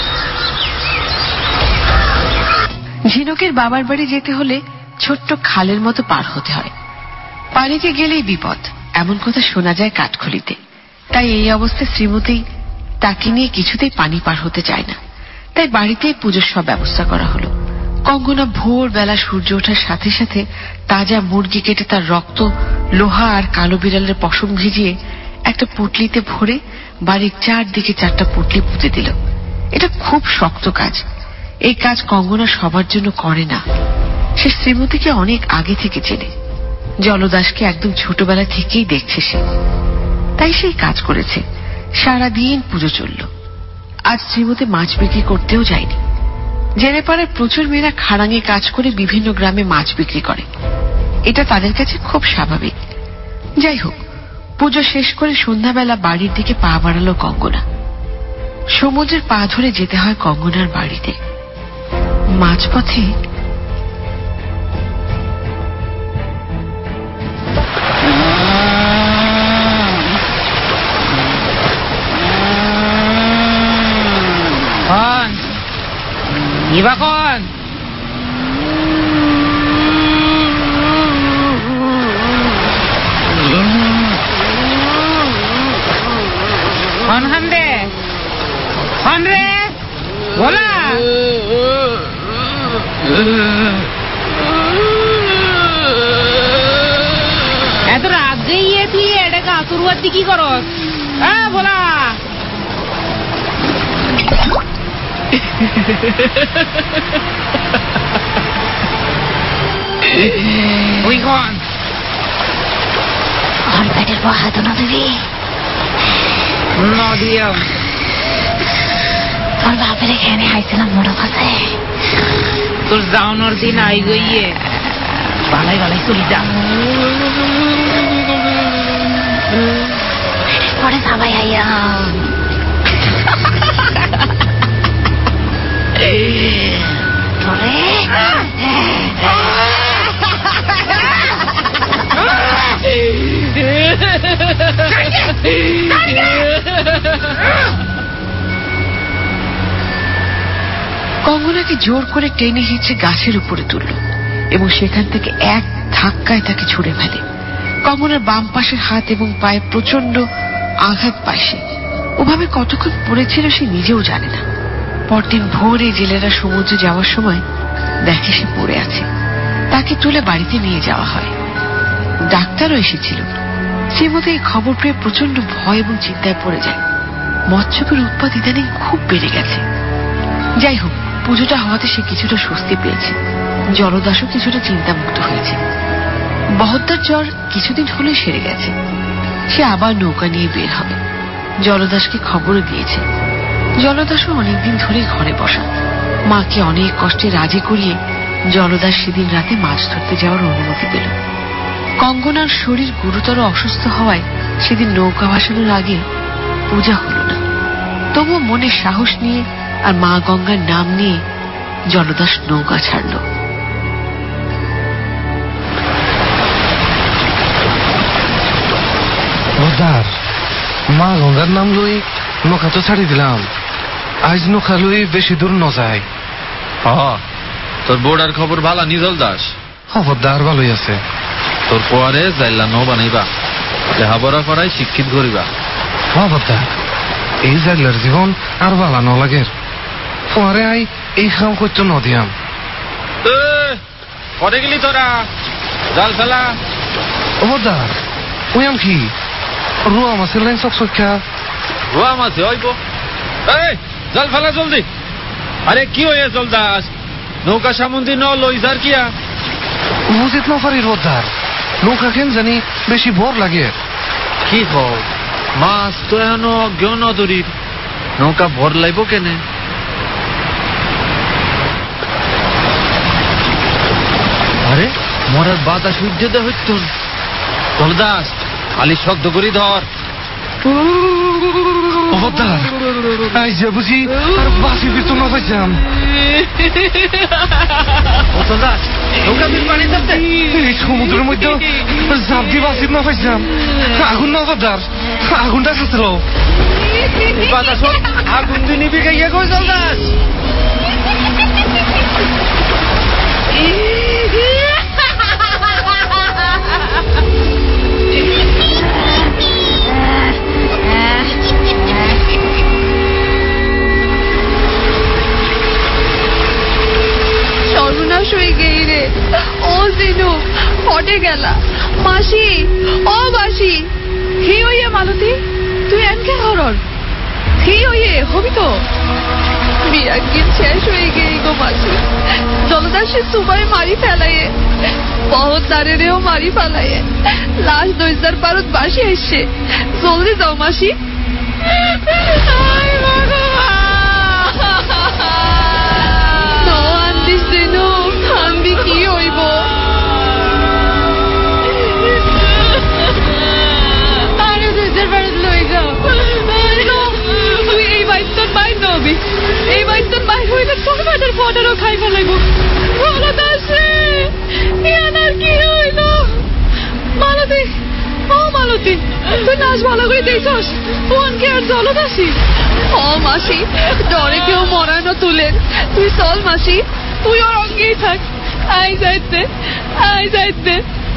ঝিনুকের বাবার বাড়ি যেতে হলে ছোট্ট খালের মতো পার হতে হয়। পানিতে গেলেই বিপদ এমন কথা শোনা যায় কাঠখুলিতে। তাই এই অবস্থায় শ্রীমতী তাকে নিয়ে কিছুতেই পানি পার হতে চায় না। তাই বাড়িতেই পুজোর সব ব্যবস্থা করা হলো। কঙ্গনা ভোরবেলা সূর্য ওঠার সাথে সাথে তাজা মুরগি কেটে তার রক্ত লোহা আর কালো বিড়ালের পশম ভিজিয়ে একটা পুটলিতে ভরে বাড়ির চারদিকে 4টা পুটলি পুঁতে দিল। এটা খুব শক্ত কাজ। এই কাজ কঙ্গনা সবার জন্য করে না। সে শ্রীমতীকে অনেক আগে থেকে চেনে, জলদাসকে একদম ছোটবেলা থেকেই দেখছে সে, তাই সেই কাজ করেছে। সারাদিন পুজো চলল। আজ শ্রীমতী মাছ বিক্রি করতেও যায়নি। জেলে পাড়ায় প্রচুর মেয়েরা খাড়াঙে কাজ করে বিভিন্ন গ্রামে মাছ বিক্রি করে। এটা তাদের কাছে খুব স্বাভাবিক। যাই হোক, পুজো শেষ করে সন্ধ্যাবেলা বাড়ির দিকে পা বাড়ালো কঙ্গনা। সমুদ্রের পা ধরে যেতে হয় কঙ্গনার বাড়িতে। মাঝপথে ইবাকন হানদে হানরে বলা এত রাত গিয়ে তুই এটা কাতুরুয়ার কি করস? বলা ওইখন আমার পেটের পর হাত না দিবি না দিও। তোর বাপের এখানে আইছিলাম মনে আছে? তোর যাওয়ানোর দিন আই গইয়ে বালাই বালাই চলি যা। পরে সবাই আইয়া তোরে কঙ্গনাকে জোর করে টেনে হিঁচড়ে গাছের উপরে তুলল এবং সেখান থেকে এক ধাক্কায় তাকে ছুড়ে ফেলে। কঙ্গনার বাম পাশের হাত এবং পায়ে প্রচন্ড আঘাত পায় সে। ওভাবে কতক্ষণ পড়েছিল সে নিজেও জানে না। পরদিন ভোরে জেলেরা সমুদ্রে যাওয়ার সময় দেখে সে পড়ে আছে। তাকে তুলে বাড়িতে নিয়ে যাওয়া হয়। ডাক্তারও এসেছিল। শ্রীমতী এই খবর পেয়ে প্রচন্ড ভয় এবং চিন্তায় পড়ে যায়। মৎস্যকের উৎপাত ইদানিং খুব বেড়ে গেছে। যাই হোক, পুজোটা হওয়াতে সে কিছুটা স্বস্তি পেয়েছে। জলদাসও কিছুটা চিন্তামুক্ত হয়েছে। বহদ্দার জ্বর কিছুদিন হলে সেরে গেছে। সে আবার নৌকা নিয়ে বের হবে। জলদাসকে খবরও দিয়েছে। জলদাসও অনেকদিন ধরে ঘরে বসা। মাকে অনেক কষ্টে রাজি করিয়ে জলদাস সেদিন রাতে মাছ ধরতে যাওয়ার অনুমতি পেল। কঙ্গনার শরীর গুরুতর অসুস্থ হওয়ায় সেদিন নৌকা ভাসানোর আগে পূজা হল না। তবুও মনে সাহস নিয়ে আর মা গঙ্গার নাম নিয়ে জলদাস নৌকা ছাড়ল। মা গঙ্গার নাম লই নৌকা তো ছাড়ি দিলাম। আজ নৌকা লই বেশি দূর ন যায়। তোর বোর্ডার খবর ভালা নি জলদাস? খবরদার ভালোই আছে। তোর পরে যাইলা নৌ বানাইবা, লেহাপড়া করাই শিক্ষিত করিবা। খবরদার এই জাইলার জীবন আর ভালা ন লাগে। পরে আই এই কাম করতে ন দিয়াম। পরে গেলি তোরা জাল ফেলা। খবরদার ওই আম কি রুয়া মাছের লাইন চকচকা। রুয়া মাছে হইব? এই জাল ফেলা জলদি। আরে কি হয়ে জলদাস, নৌকা সামুন্দি ন লই যার কিয়া? বুঝিত না পারি রোদার নৌকা কেন জানি বেশি ভোর লাগে। কি কও, মাছ তো এখনো অজ্ঞ নদরির, নৌকা ভর লাইব কেনে? আরে মরার বাতাস উজ্জে হইত। জলদাস খালি শব্দ করি ধর। বুঝি আর বাসি দিত না পাইছিলাম। এই সমুদ্রের মধ্যে ঝাঁপ দিয়ে বাসি না পাইছিলাম। আগুন না বাদার, আগুনটা খাতে বাতাস আগুন দিয়ে নিবি গাইয়া কই জলদাস? সর্বনাশ হয়ে গেই রে। ও জিনু পটে গেলা। মাসি, ও মাসি, কি হইয়ে মালতী তুই এনকে হরর? কি হইয়ে হবি তো? বিয়াকিন শেষ হয়ে গেই গো মাসি। জলদাসে সুমাই মারি ফেলাইয়ে, বহুত দারেরেও মারি ফেলাইয়ে, লাশ দইজার পারত বাসি এসছে। জলদি যাও মাসি। তুই লাশ ভালো করে দেখছস ওয়ানকে আর চলত আসি ও মাসি ডরে কেউ মরায় না তুলেন তুই চল মাসি তুই ওর অঙ্গেই থাক আই যাইতে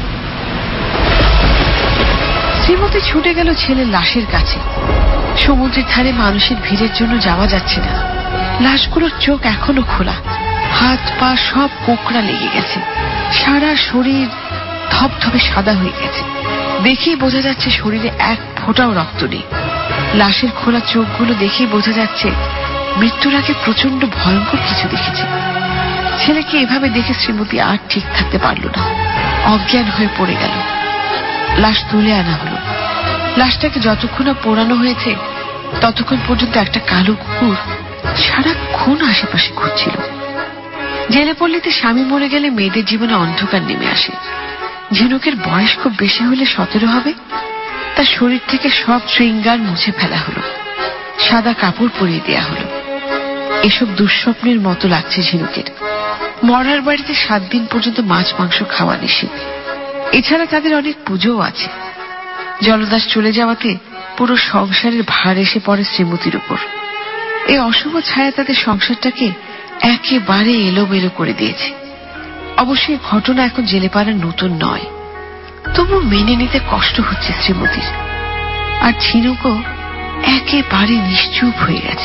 শ্রীমতী ছুটে গেল ছেলের লাশের কাছে। সমুদ্রের ধারে মানুষের ভিড়ের জন্য যাওয়া যাচ্ছে না। লাশগুলোর চোখ এখনো খোলা, হাত পা সব কোঁকড়া লেগে গেছে, সারা শরীর ধবধবে সাদা হয়ে গেছে। দেখেই বোঝা যাচ্ছে শরীরে এক ফোঁটাও রক্ত নেই। লাশের খোলা চোখগুলো দেখেই বোঝা যাচ্ছে মৃত্যুর আগে প্রচন্ড ভয়ঙ্কর কিছু দেখেছে। ছেলেকে এভাবে দেখে শ্রীমতী আর ঠিক থাকতে পারল না, অজ্ঞান হয়ে পড়ে গেল। লাশ তুলে আনা হলো। লাশটাকে যতক্ষণ না পোড়ানো হয়েছে ততক্ষণ পর্যন্ত একটা কালো কুকুর সারাক্ষণ আশেপাশে ঘুরছিল। জেলে পল্লীতে স্বামী মরে গেলে মেয়েদের জীবনে অন্ধকার নেমে আসে। ঝিনুকের বয়স খুব বেশি হলে 17 হবে। তার শরীর থেকে সব শৃঙ্গার মুছে ফেলা হলো, সাদা কাপড় পরিয়ে দেয়া হলো। এসব দুঃস্বপ্নের মতো লাগছে ঝিনুকের। মরার বাড়িতে 7 দিন পর্যন্ত মাছ মাংস খাওয়া নিষেধ। এছাড়া তাদের অনেক পুজোও আছে। জলদাস চলে যাওয়াতে পুরো সংসারের ভার এসে পড়ে শ্রীমতীর উপর। এই অশুভ ছায়া তাদের সংসারটাকে একেবারে এলোমেলো করে দিয়েছে। অবশ্যই ঘটনা এখন জেলেপাড়ার নতুন নয়, তবু মেনে নিতে কষ্ট হচ্ছে শ্রীমতীর। আর ঝিনুকও একেবারে নিশ্চুপ হয়ে গেছে।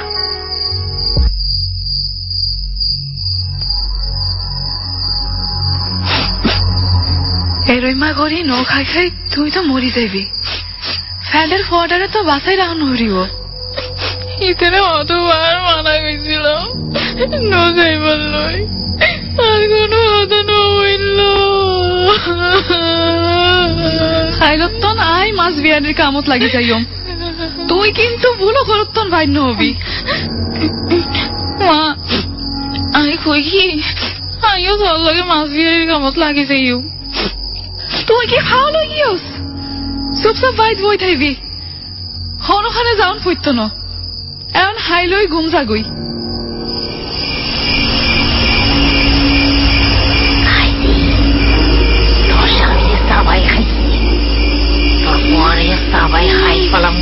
এরইমা করি ন খাই খাই তুই তো মরি যাবি। ফ্যান্ডের ফোয়াটারে তো বাসায় রাখনো হরিব। ইতেনে অতবার মানা গেছিল ন যাই বললই আর কোনো হতো ন হইল। আইলতন আই মাছ বিয়ানের কামত লাগি যাইম। তুই কিন্তু ভুলো করতন বাইন্য হবি। মা আমি কই কি আইও তোর লগে মাছ বিয়ানের কামত লাগি যাইও। তুই কি খাওয়া লই গিয়স? চুপচাপ বাইত বই থাকবি। হনখানে যাওন ফুটতো ন এখন হাই লই ঘুম যাগই। তোর স্বামী সবাই খাইছি, তোর পরে সবাই খাই পালাম।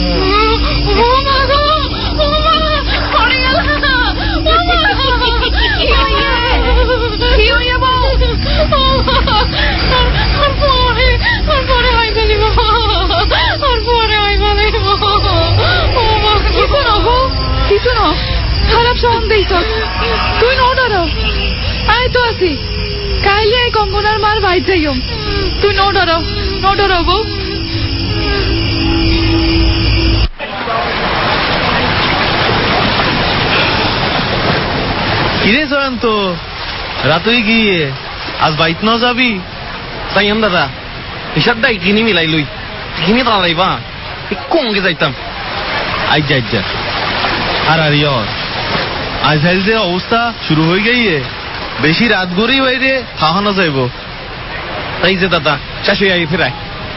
খারাপ সহন দিস তুই নডার আয় তো আসি কাইলে এই কঙ্গনার মার বাইর যাইম। তুই নডার বউ। কিরে জয়ন্ত, রাত হয়ে গিয়ে আজ বাইত ন যাবি? তাই দাদা হিসাবটা কিনি মিলাই লই, কিনি দাঁড়াইবা কমকে যাইতাম। আজ যা আর আজ যে অবস্থা শুরু হয়ে গিয়ে বেশি রাত গড়েই বাইরে খাওয়ানো যাইব। তাই যে দাদা শেষ হয়ে আই ফেরাই।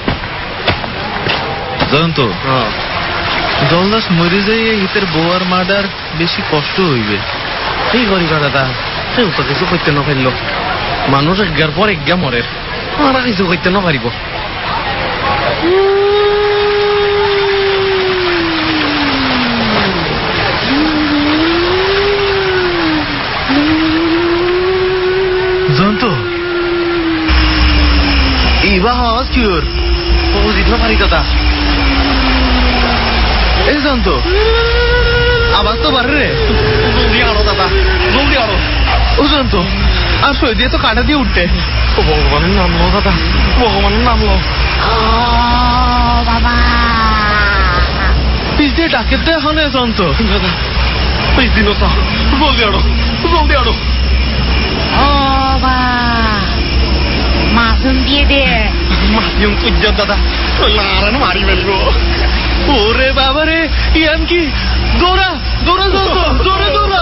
জয়ন্ত, জলদাস মরে যাইয়ে হিতের বউয়ার মার্ডার বেশি কষ্ট হইবে। এই করিবা দাদা, কেউ তো কিছু করতে না পারল। মানুষ একগার পর একগা মরে, আমরা কিছু করতে না পারিব। জয়ন্ত, এইবা হওয়াজ কিওর বুঝিত পারি দাদা। এই জয়ন্ত, আবার তো বাড়ে রে, জলদি আনো দাদা, জলদি আনো। ও জয়ন্ত, আর সই দিয়ে তো কাটা দিয়ে উঠতে। ও ভগবানের নাম লো দাদা, ভগবানের নাম লো। বাবা পিস দিয়ে ডাকে তো এখন জয়ন্ত দাদা, পিস দিন তো জলদি আনো, জলদি আনো। মাসুম দিয়ে দে। মাসুম তুই দাদা, নারায়ণ মারি ফেলবো। ওরে বাবা রে, ইয়ান কি দৌড়া দৌড়া জয়ন্ত, জোরে দৌড়া।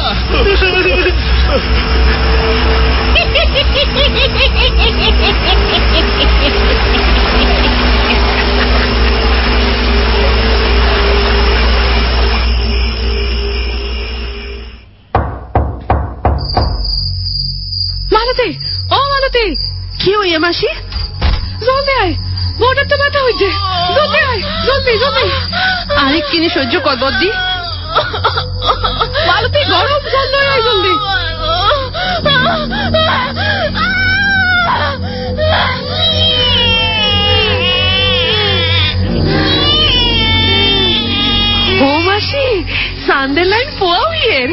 মালতী, ও মালতী, কি হইয়া মাসি? জলদি আয়, বউটার তো ব্যথা হইছে। জলদি আয়, জলদি জলদি জলদি আরেক কিনে সহ্য কর বদ্দি মালতী গরম জল লই আয় জলদি ও মাসি সান্ডেলাইন পোয়াও ইয়ের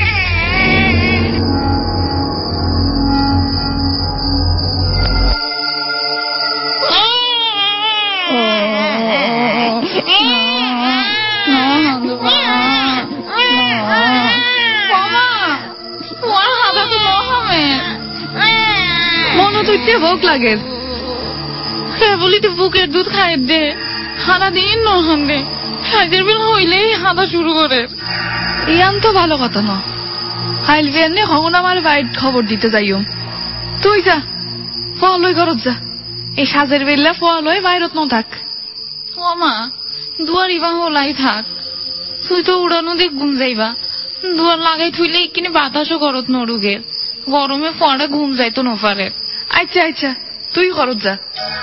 মনে তুইতে ভোগ লাগে বলি তো বুকের দুধ খাই দে সারা দিন নহান দে কাজের বেলা হইলেই হাঁদা শুরু করে ইয়ান তো ভালো কথা না হাইলবে এনে হন আমার বাইট খবর দিতে যাইও তুই যা ফলই ঘরত যা এই সাজের বেলা ফলই বাইরত ন থাক ও মা দুয়ার ইবা হলাই থাক তুই তো উড়ানো দিয়ে ঘুম যাইবা দুয়ার লাগাই থুইলে কিনে বাতাসও ঘরত নড়ুগে গরমে পড়ে ঘুম যাইতো নফারে আচ্ছা আচ্ছা তুই ঘরত যা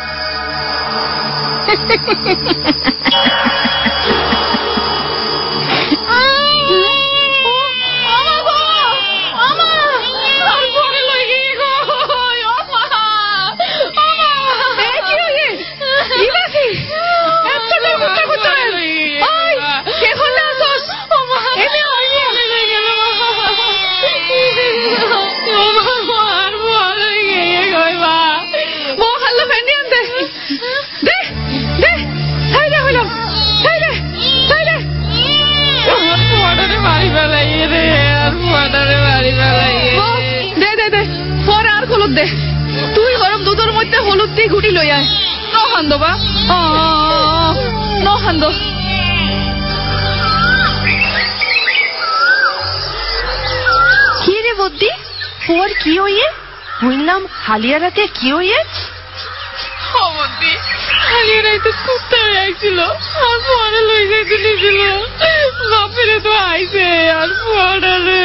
তুই গরম দুধের মধ্যে হলুদ দিয়ে গুটি লই আয় নহান্দ বা নহান্দ কি রে বদ্দি তোর কি হইয়ে বুঝলাম হালিয়া রাতে কি হইয়ে বদ্দি হালিয়া রাতে কুত্তা আসছিল আর পরে লই যাইতে নিছিল বাপেরে তো আইছে আর পরে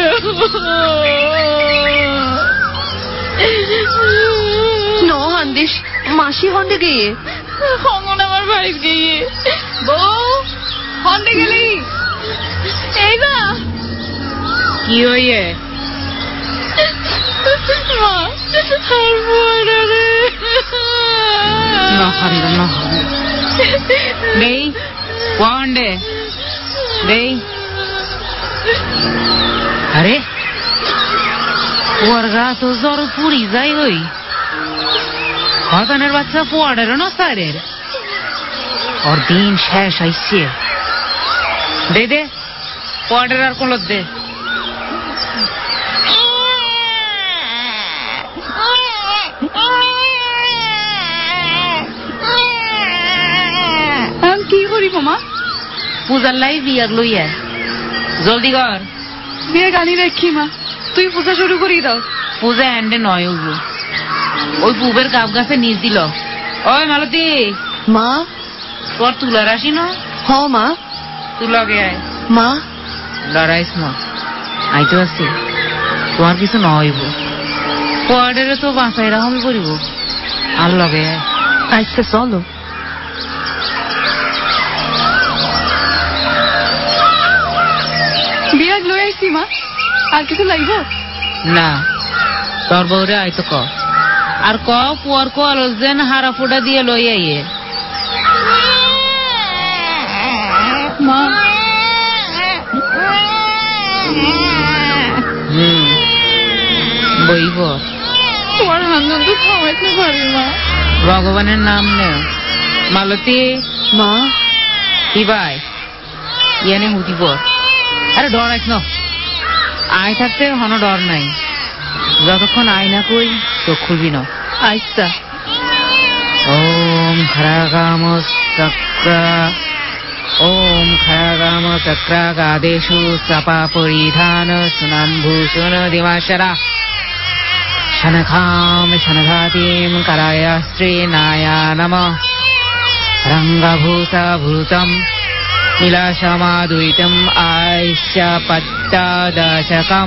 নহান্দিস মাসি হন্ডে গিয়ে হমন আমার বাড়ির গিয়ে বউ হন্ডে গেলি এই না কি হইয়ে মা আর পরে নেই কোয়ান্ডে নেই আরে ওর গা তো জ্বর পুরি যাই হই হতানের বাচ্চা পোয়াডেরও না সারের ওর দিন শেষ আইসে দে দে পোয়াডের আর কোন দে কি করি মামা পূজার লাই বিয়ার লইয়া জলদি কর বিয়ে গানি রাখি মা তুই পূজা শুরু করি দাও পূজা এন্ডে নয় ওই পুবের গাব গাছে নিচ দিল ওই মালতী মা তোর তুলার আসি না হ মা তুই লগে আয় মা লড়াইস না আইতো আছি তোমার কিছু নহইব পরের তো বাঁচাই রাখি করিব আর লগে আয় আচ্ছা চলো বিয়াগ লই আইছি মা আর কিছু লাগবে না তোর বউরে আইতো ক আর ক পুয়ার কো আলোচ দেন হারা ফোটা দিয়ে লই আইয়ে মা বইব তোমার হান্দন তো খাওয়াইতে পারি মা ভগবানের নাম নে মালতী মা কি ভাই ইয়ানে হুদিব আরে ডরাইস না আয় থাকতে হন ডর নাই যতক্ষণ আয় না কই চোখ খুলবি না আচ্ছা ওম খরাগাম চক্র ওম খরাগাম চক্রাগাদেশু চাপা পরিধান সুনাম্ভূষণ দিবাশরা শনখাম শনঘাতিম কারায়াস্ত্রীনায়া নমঃ রঙ্গভূতা ভূতম নীলাশমাদুইতম আয়শ্চপত্তাদশকম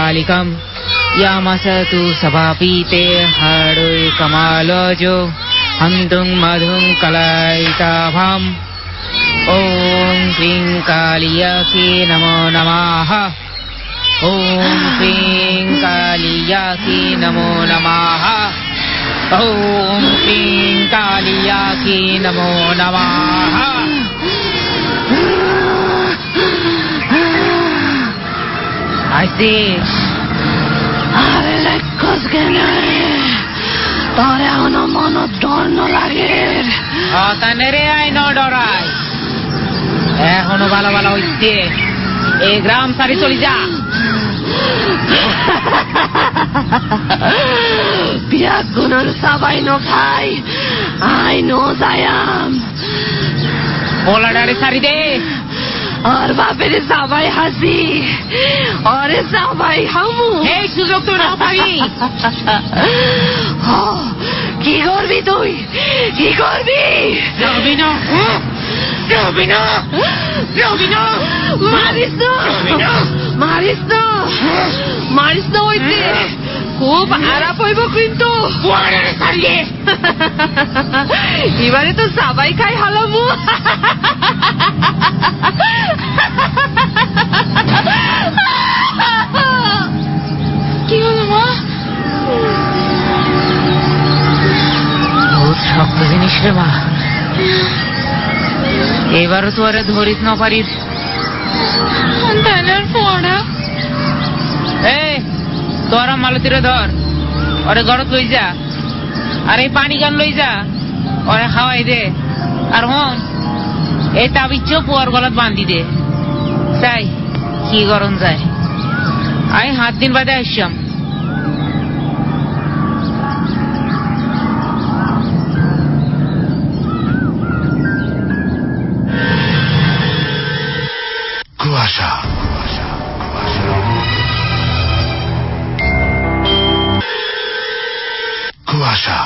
শ্রীমহাকালিকম यामसतु सभापीते हरे कमालजो हन्तुं मधुं कलयिताभं ॐ श्रीं कालियाकी नमो नमः ॐ श्रीं कालियाकी नमो नमः ॐ श्रीं कालियाकी नमो नमः Así. Abre la cosquena. Tore ono mono dorno lager. Otanere ai no dorai. Ehono bala bala hoite. E গ্রাম সারি চলে যা। Biak gunor sabai no khai. I know Zayam. Bola dare sari de. और बापे रे सबाई हासी और सबाई हमू এই সুযোগ তো না পাবি কি করবি তুই কি করবি যাবি না যাবি না যাবি না মারিস তো মারিস তো মারিস তো হইতে খুব আরাপ হইব কিন্তু এবারে তো সবাই খাই হালামু কি হলো মা বহুত শক্ত জিনিস রে মা এবারও তো আরে ধরিস না পারিস তাহলে পড়া এই তোরা মালতিরে ধর ওরে গড়ত লই যা আর এই পানি গান লই যা ওরে খাওয়াই দে আর হন এই তাবিজ পুয়ার গলাত বান্ধি দে তাই কি গরম যায় আমি 7 দিন বাদে আসলাম কুয়াশা কুয়াশা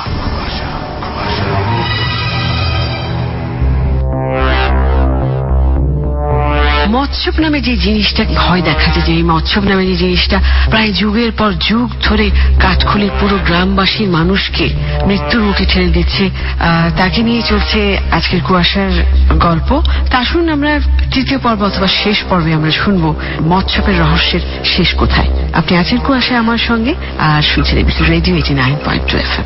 মৎস্যপ নামে যে জিনিসটা ভয় দেখাচ্ছে যে এই মৎস্যপ নামে যে জিনিসটা প্রায় যুগের পর যুগ ধরে কাঠখোলির পুরো গ্রামবাসীর মানুষকে মৃত্যুর মুখে ঠেলে দিচ্ছে তাকে নিয়ে চলছে আজকের কুয়াশার গল্প তা শুনুন আমরা তৃতীয় পর্ব অথবা শেষ পর্বে আমরা শুনবো মৎস্যপের রহস্যের শেষ কোথায় আপনি আছেন কুয়াশায় আমার সঙ্গে আর শুনছেন এবিসি রেডিও 89.2 FM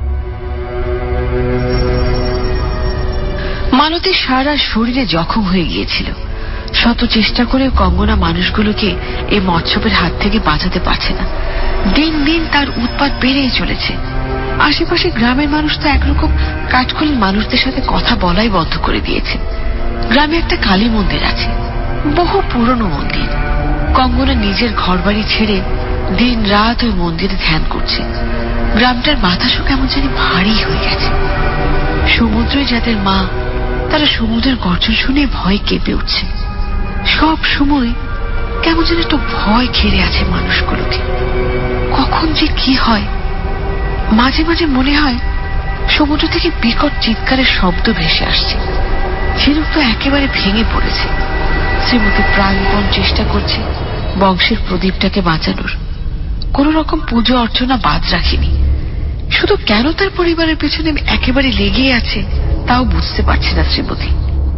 মালতীর সারা শরীরে জখম হয়ে গিয়েছিল শত চেষ্টা করেও কঙ্গনা মানুষগুলোকে এই মৎস্যপের হাত থেকে বাঁচাতে পারছে না দিন দিন তার উৎপাত বেড়েই চলেছে আশেপাশে গ্রামের মানুষ তো একরকম কাঠখোলির মানুষদের সাথে কথা বলাই বন্ধ করে দিয়েছে গ্রামে একটা কালী মন্দির আছে বহু পুরনো মন্দির কঙ্গনা নিজের ঘরবাড়ি ছেড়ে দিন রাত ওই মন্দিরে ধ্যান করছে গ্রামটার বাতাসও কেমন জানি ভারী হয়ে গেছে সমুদ্রই যাদের মা তারা সমুদ্রের গর্জন শুনে ভয় কেঁপে উঠছে সব সময় কেমন যেন একটু ভয় ঘিরে আছে মানুষগুলোকে কখন যে কি হয় মাঝে মাঝে মনে হয় সমুদ্র থেকে বিকট চিৎকারের শব্দ ভেসে আসছে ঝিনুক তো একেবারে ভেঙে পড়েছে শ্রীমতী প্রাণপণ চেষ্টা করছে বংশের প্রদীপটাকে বাঁচানোর কোন রকম পুজো অর্চনা বাদ রাখিনি শুধু কেন তার পরিবারের পেছনে একেবারে লেগে আছে তাও বুঝতে পারছে না শ্রীমতী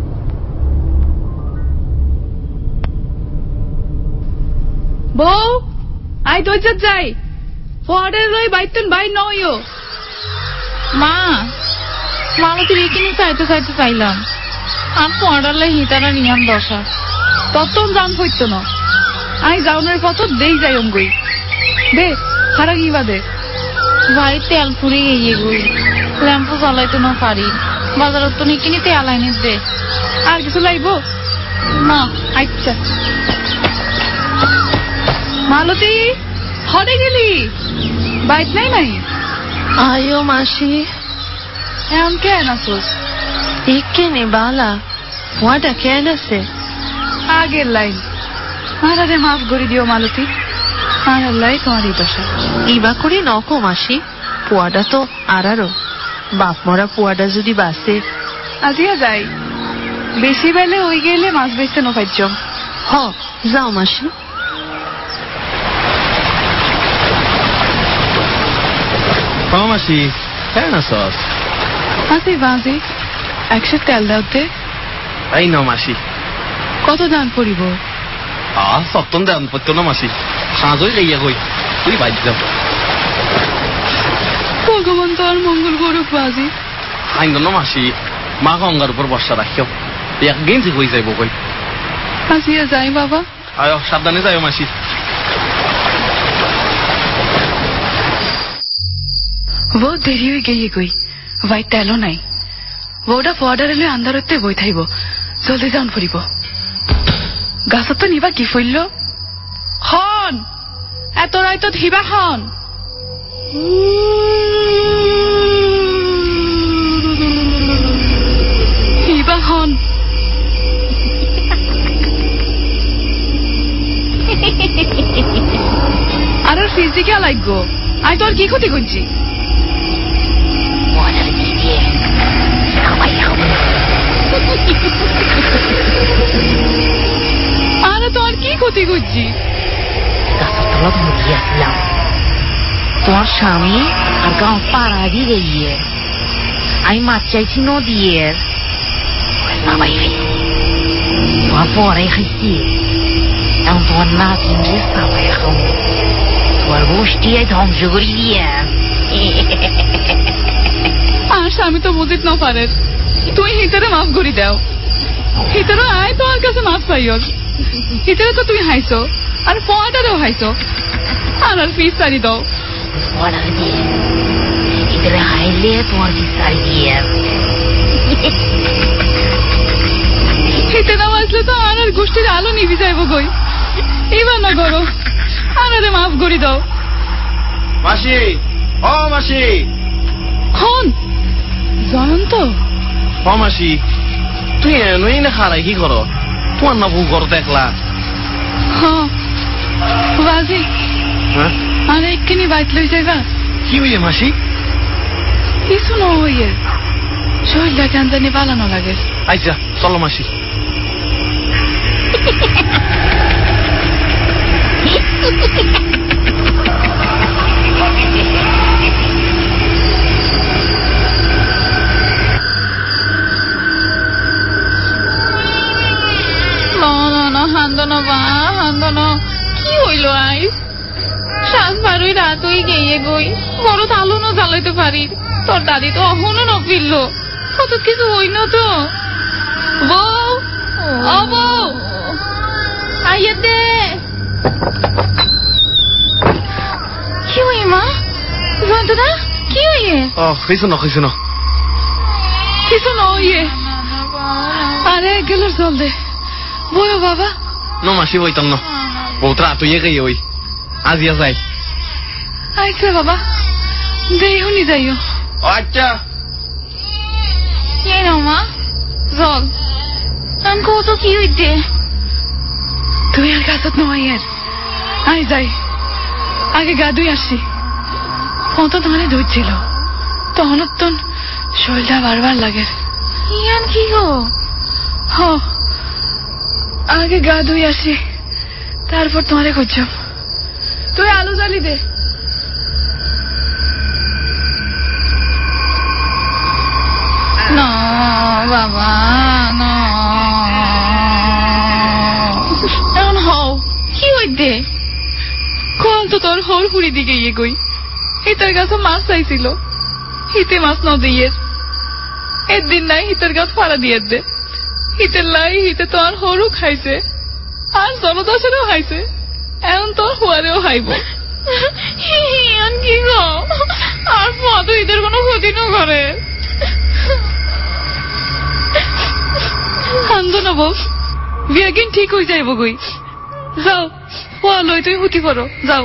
বউ আই দইজত যাই ফোয়ারের লই বাইতুন বাই নইও মা মালতীর এখানে চাইতে চাইতে চাইলাম আর ফোয়ারার লাই হিতারা নিয়াম দশা তত্তন জান হইতো না আই যাওনের পথ দেই যাই অঙ্গই দে খারা কি বাদে ভাই তেল ফুরি গিয়ে গই ল্যাম্পু জ্বালাইতো না পারি বাজারত তো নিকিনি তেল আইনে দে আর কিছু লাইব না আচ্ছা মালতী হরে গেলি বাইত নাই নাই আয়ো মাসি এমন কেন আসোস এখানে বালা ওয়াটা কেন আছে আগের লাইন মারারে মাফ করে দিও মালতী মারার লাই তোমার এই দশা ইবা করে নকো মাসি পোয়াটা তো আরারও বাপ মরা পোয়াটা যদি বাসে আজিয়া যাই বেশি বেলে হয়ে গেলে মাছ বেচতে নো পাইছ হ যাও মাসি মাসি কেন আছস আসি বাজি 100 তেল দাওতে এই না মাসি কত দান পড়িব সপ্তম দান পড়তো না মাসি সাঁজই গাইয়া কই তুই বাইর যাব ভগবান তোর মঙ্গল করুক বাজি আইন না মাসি মা গঙ্গার উপর বর্ষা রাখিও একদিন যে হয়ে যাইব কই আসিয়া যাই বাবা আয় সাবধানে যাইও মাসি वो देरी हुई गई है कोई वाइट तेलो नहीं वोडा फॉर्डर ले अंदर होते বই থাইব জলদি যান পড়িব গাছত নিবা কি ফইল খন এত রাইত হিবা খন হিবা খন আর ফিজিক্যাল লাগবো আই তোর কি ক্ষতি করছি আরে তোর কি ক্ষতি করছি গাছের তলত মুড়িয়েছিলাম তোমার স্বামী আর গাঁ পাড়া দিয়ে গিয়ে আমি মাছ চাইছি নদীর তোমার পরে খাইছি এখন তোমার না চিনলে সাবাই খাবো তোমার গোষ্ঠী ধ্বংস করে দিয়ে আর স্বামী তো বুঝিত না পারে তুই হিতারে মাফ করি দাও হিতারও আয় তো আর কাছে মাফ পাইর হিতারে তো তুই হাইছো আর পড়াটারেও হাইছো আর আর ফিস সারি দাও পড়া দিয়ে হিতারে হাইলে তোমার ফিস সারি দিয়ে হিতে না আসলে তো আর আর গোষ্ঠীর আলো নিভি যাইব কই এবার না করো আর আরে মাফ করি দাও মাসি ও মাসি খন জয়ন্ত ও মাসি তুই এনই না খারাই কি করো তোমার না ভুল করো দেখলা হ্যাঁ বাজি আরে এক্ষুনি বাইক লই যাইবা কি হইয়ে মাসি কিছু না হইয়ে শরীরটা কেন জানি পালানো লাগে আচ্ছা চলো মাসি হান্দনা বা হান্দনা কি হইল আইস শ্বাস বারোই রাত হয়ে গিয়ে গই বড় তালুনও জ্বালাইতে পারি তোর দাদি তো অহনও ন ফিরল কত কিছু হই না তো বউ ও বউ আইয়ে দে কি হই মা যন্ত্রণা কি হইয়ে কিছু না কিছু না কিছু না হইয়ে আরে গেলার জল দে বলো বাবা No মাসি বইতাম না বহুত রাত হইয়ে গিয়ে ওই আজিয়া যাই আচ্ছা বাবা দেইও নি যাইও আচ্ছা কি না মা জল আমি কত কি হইতে তুই আর গাছত নয় আই যাই আগে গা ধুই আসি কত ধরে ধুইছিল তখন তোর শরীরটা বারবার লাগে ইয়ান কি গো হ আগে গা ধুই আসি তারপর তোমারে খুঁজছো তুই আলু জ্বালি দে না বাবা না এখন হও কি হইতে কল তো তোর হর হুড়ি দিকে ইয়ে গই হিতার গাছে মাছ চাইছিল হিতে মাছ ন দিয়ে একদিন নাই হিতার গাছ ফাড়া দিয়ে দে হিতের লাই হিতে তো আর হরু খাইছে আর জনদাসেরও খাইছে এখন তোর হুয়ারেও খাইব কি গো আর পদ ঈদের কোনো ক্ষতি না করে কান্দো না বউ বিয়া কিন ঠিক হয়ে যাইব গই যাও হুয়া লই তুই হুতি পড়ো যাও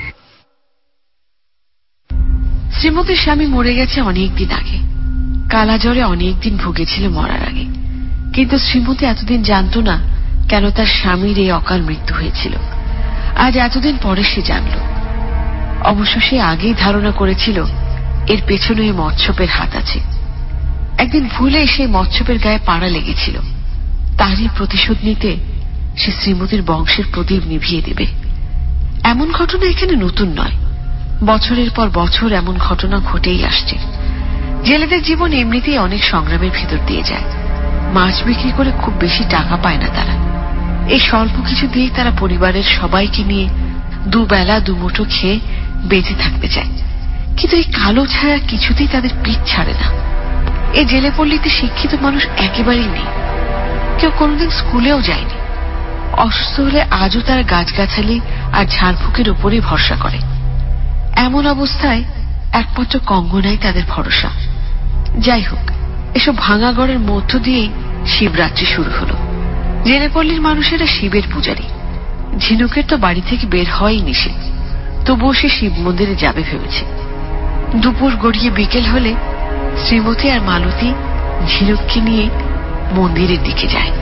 শ্রীমতীর স্বামী মরে গেছে অনেকদিন আগে কালা জ্বরে অনেকদিন ভুগেছিল মরার আগে কিন্তু শ্রীমতী এতদিন জানত না কেন তার স্বামীর এই অকাল মৃত্যু হয়েছিল আজ এতদিন পরে সে জানল অবশ্য সে আগেই ধারণা করেছিল এর পেছনে এই মৎস্যপের হাত আছে একদিন ভুলে সেই মৎস্যপের গায়ে পাড়া লেগেছিল তারই প্রতিশোধ নিতে সে শ্রীমতীর বংশের প্রদীপ নিভিয়ে দেবে এমন ঘটনা এখানে নতুন নয় বছরের পর বছর এমন ঘটনা ঘটেই আসছে জেলেদের জীবন এমনিতেই অনেক সংগ্রামের ভেতর দিয়ে যায়। মাছ বিক্রি করে খুব বেশি টাকা পায় না তারা। এই স্বল্প কিছু দিয়েই তারা পরিবারের সবাইকে নিয়ে দুবেলা দুমুঠো খেয়ে বেঁচে থাকতে চায়। কিন্তু এই কালো ছায়া কিছুতেই তাদের পিঠ ছাড়ে না। এই জেলে পল্লীতে শিক্ষিত মানুষ একেবারেই নেই। কেউ কোনোদিন স্কুলেও যায়নি। অসুস্থ হলে আজও তারা গাছগাছালি আর ঝাড়ফুঁকের উপরেই ভরসা করে। এমন অবস্থায় একমাত্র কঙ্গনাই তাদের ভরসা। যাই হোক, এসব ভাঙা ঘরের মধ্য দিয়েই শিবরাত্রি শুরু হলো। জেলেপল্লীর মানুষেরা শিবের পূজারী। ঝিনুকের তো বাড়ি থেকে বের হওয়াই নিষেধ, তবুও সে শিব মন্দিরে যাবে ভেবেছে। দুপুর গড়িয়ে বিকেল হলে শ্রীমতী আর মালতী ঝিনুককে নিয়ে মন্দিরের দিকে যায়।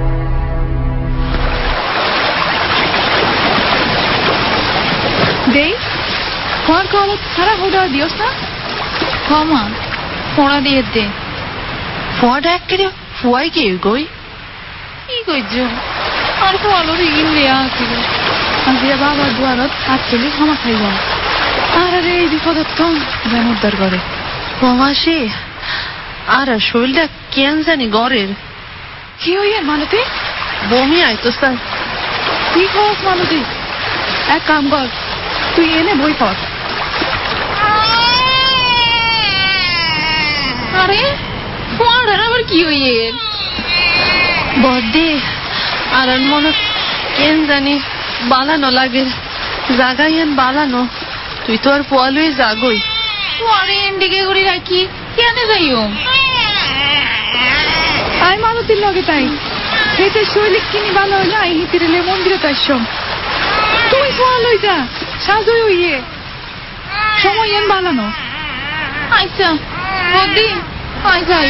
দেই ফোন কল খারাপ ওটা দিওস না ক্ষমা ফোড়া দিয়ে দে ফোয়াটা একটা ফুয়াই কে গই কি কইছ আর তো আলোর ইন দেয়া আছে আজিরা বাবার দুয়ারত হাত তুলি ক্ষমা খাইব আর আরে এই বিপদত তো যেন উদ্ধার করে মাসি আর শরীরটা কেন জানি গড়ের কি হইয়া মালতী বমি আইতো স্যার কি খোঁজ মালতী এক কাম কর তুই এনে বই পড় আরে পড়ার আবার কি হইয়ে বড্ডে আর মনে কেন জানি বালানো লাগে জাগাইয়েন বালানো তুই তো আর পোয়ালুই জাগই আরে এন্ডিকে করে রাখি কেন যাইও আই মালতীর লগে তাই হেতে শৈলিক কিনি ভালো হইলে আই হিতিরেলে মন্দিরে তাইসম তুই পোয়ালুই যা সাজই হইয়ে সময় এন বালানো আচ্ছা বদি আই যাই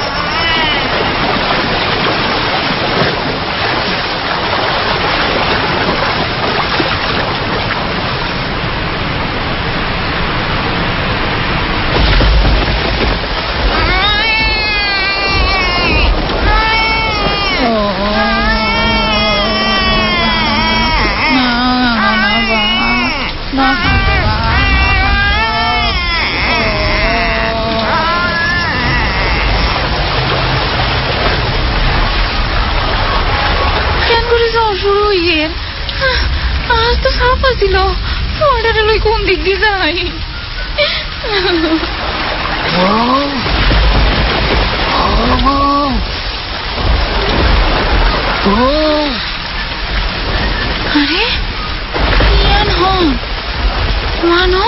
তো সাপ আসিল ওটারে লই কোন দিক দিয়ে যাই আরে ইয়ান হন মানো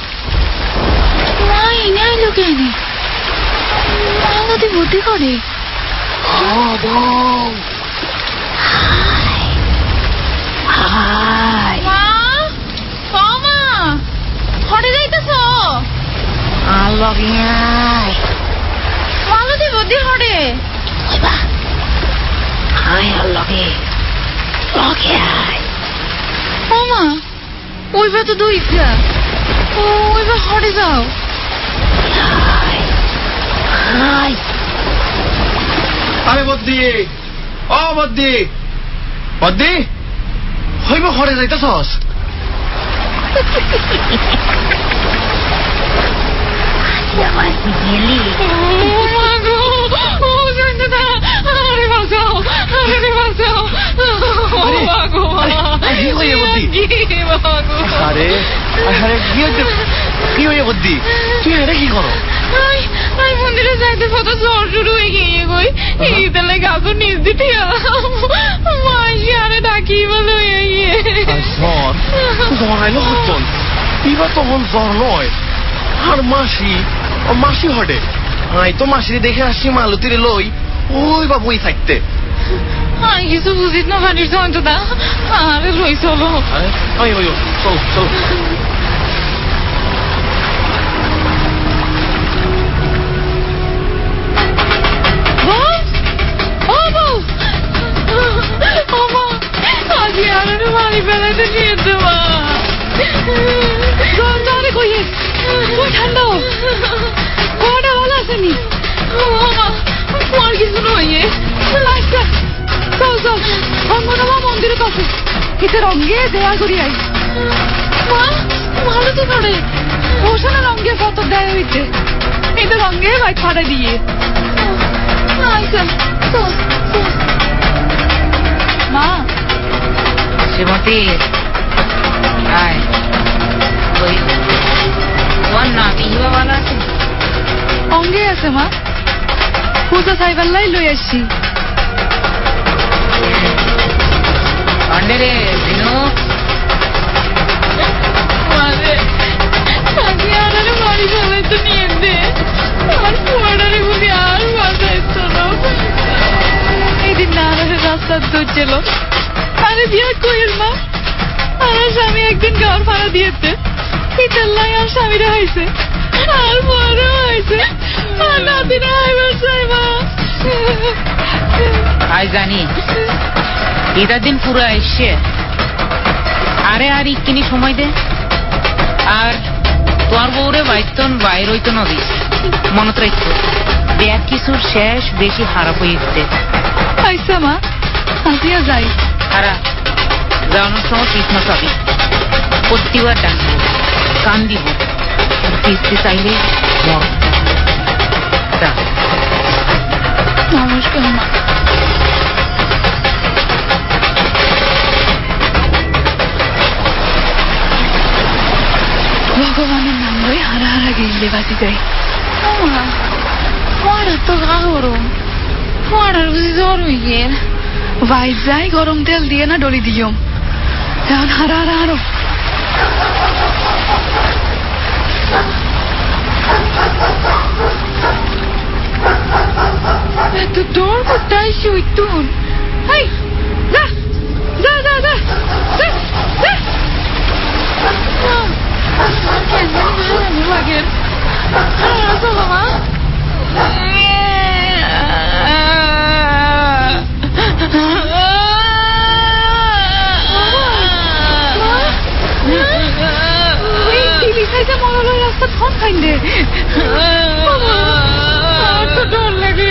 মা এনে আইলো কেন মালতী বুদ্ধি করে হরে যাইতেছ মালতী বুদ্ধি হরে ওমা ওইবার তো দুইটা ওইবার হরে যাও আরে বদ্দি ও বদ্দি বদ্দি হইব হরে যাইতেছস মন্দিরে যাইতে কত জ্বর শুরু হয়ে গিয়ে গই এইতালে গাছ নিজ দিতে মাসি আরে ডাকি বলে জ্বর জ্বর আইলো হচ্ছন এবার তখন জ্বর নয় আর মাসি মাসি হটে আই তো মাসিরে দেখে আসছি মালতীরে লই ওই বাবুই থাকতে আমি কিছু বুঝিস না পানির যন্ত্রটা আরে লই চলো চলো চলো বাড়ি বেলাতে নিয়ে দেওয়া কইয়ে ঠান্ডা কোয়াটা ভালো আসেনি আর কিছু নয় আচ্ছা চল চল অঙ্গনমা মন্দিরের কাছে এতে রঙে দেয়া করি আই মা ভালো তো করে ওখানে রঙে কত দেয় হইতে এই তো সঙ্গে বাইক ফাটা দিয়ে মা শ্রীমতী আয় ওই তোমার নাতি বাবালা আছে অঙ্গে আছে মা পূজা সাইবাল্লাই লই আসছি অন্ডে রে দিনু বাড়ি ফেলাই তো নিয়ে দে আর পুয়ারে বুঝি আর বাজাইতো না এইদিন না রাস্তার দূর ছিল আরে বিয়া কইল মা আমার স্বামী একদিন ঘর ভাড়া দিয়েছে পিতাল্লাই আর স্বামীরা হয়েছে আর বড় হয়েছে আর নাতিরা হইবার চাই মা আই জানি এটার দিন পুরো এসছে আরে আর ইকিনি সময় দে আর তোমার বউরে বাইতন বাইর হইতো নদী মনত রাখতো দেখ কিছুর শেষ বেশি খারাপ হয়ে যেতে আইসা মা আজিয়া যাই হারা যাওয়ানোর সময় কৃষ্ণ পাবি প্রতিবার ডাকবো কান দিব কিস্তি চাইলে মর নমস্কার মা ভগবানের নাম লই হারা হারা গেলে বাজি যাই ফোয়ারার তো গা গরম ফোয়ারার বুঝি জ্বর হয়ে গেল বাইর যাই গরম তেল দিয়ে না ডলি দিও এখন হারা হারা হারো এত ডর করতে আইসি ওই তুন যা যা যা যা যা যা কেন ভালো লাগে চলো মা রাস্তা ফোন খাইলে তো ডর লাগে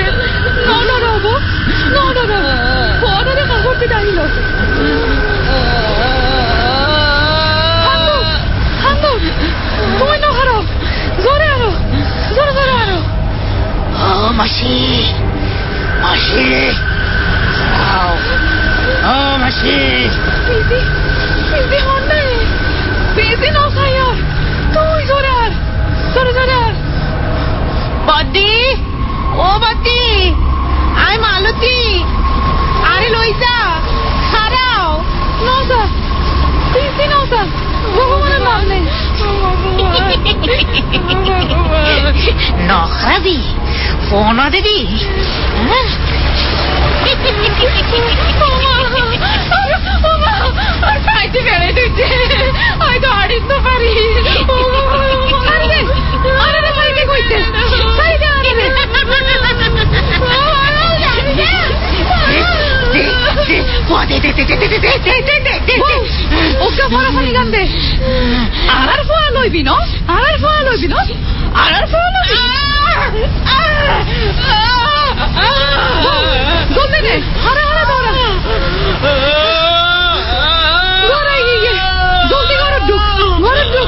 পরে কাগজটি দাঁড়িল তুমি না হারো জোরে আরো জোরে জোরে আরো ও মাসি মাসি ও মাসি পিসি হন নাই পিসি না খাইয়া তুই জোরে আর জোরে জোরে আর বদ্দি ও বদ্দি আই মালতী আরে লইসা হারাও নৌসা পিসি নৌসা ভগবানের নাম নেই নখরাবি ফোন দিদি খাইতে বেড়ে দিচ্ছে হয়তো হারিত পারি কইতে ওকে ফলাফলি গান দে আর ফোয়া লইবি ন আর ফোয়া লইবি ন আর ফোয়া লইবি জলদি দে হারে হারে দৌড়া দৌড়াই গিয়ে জলদি ঘরে ঢুক ঘরে ঢুক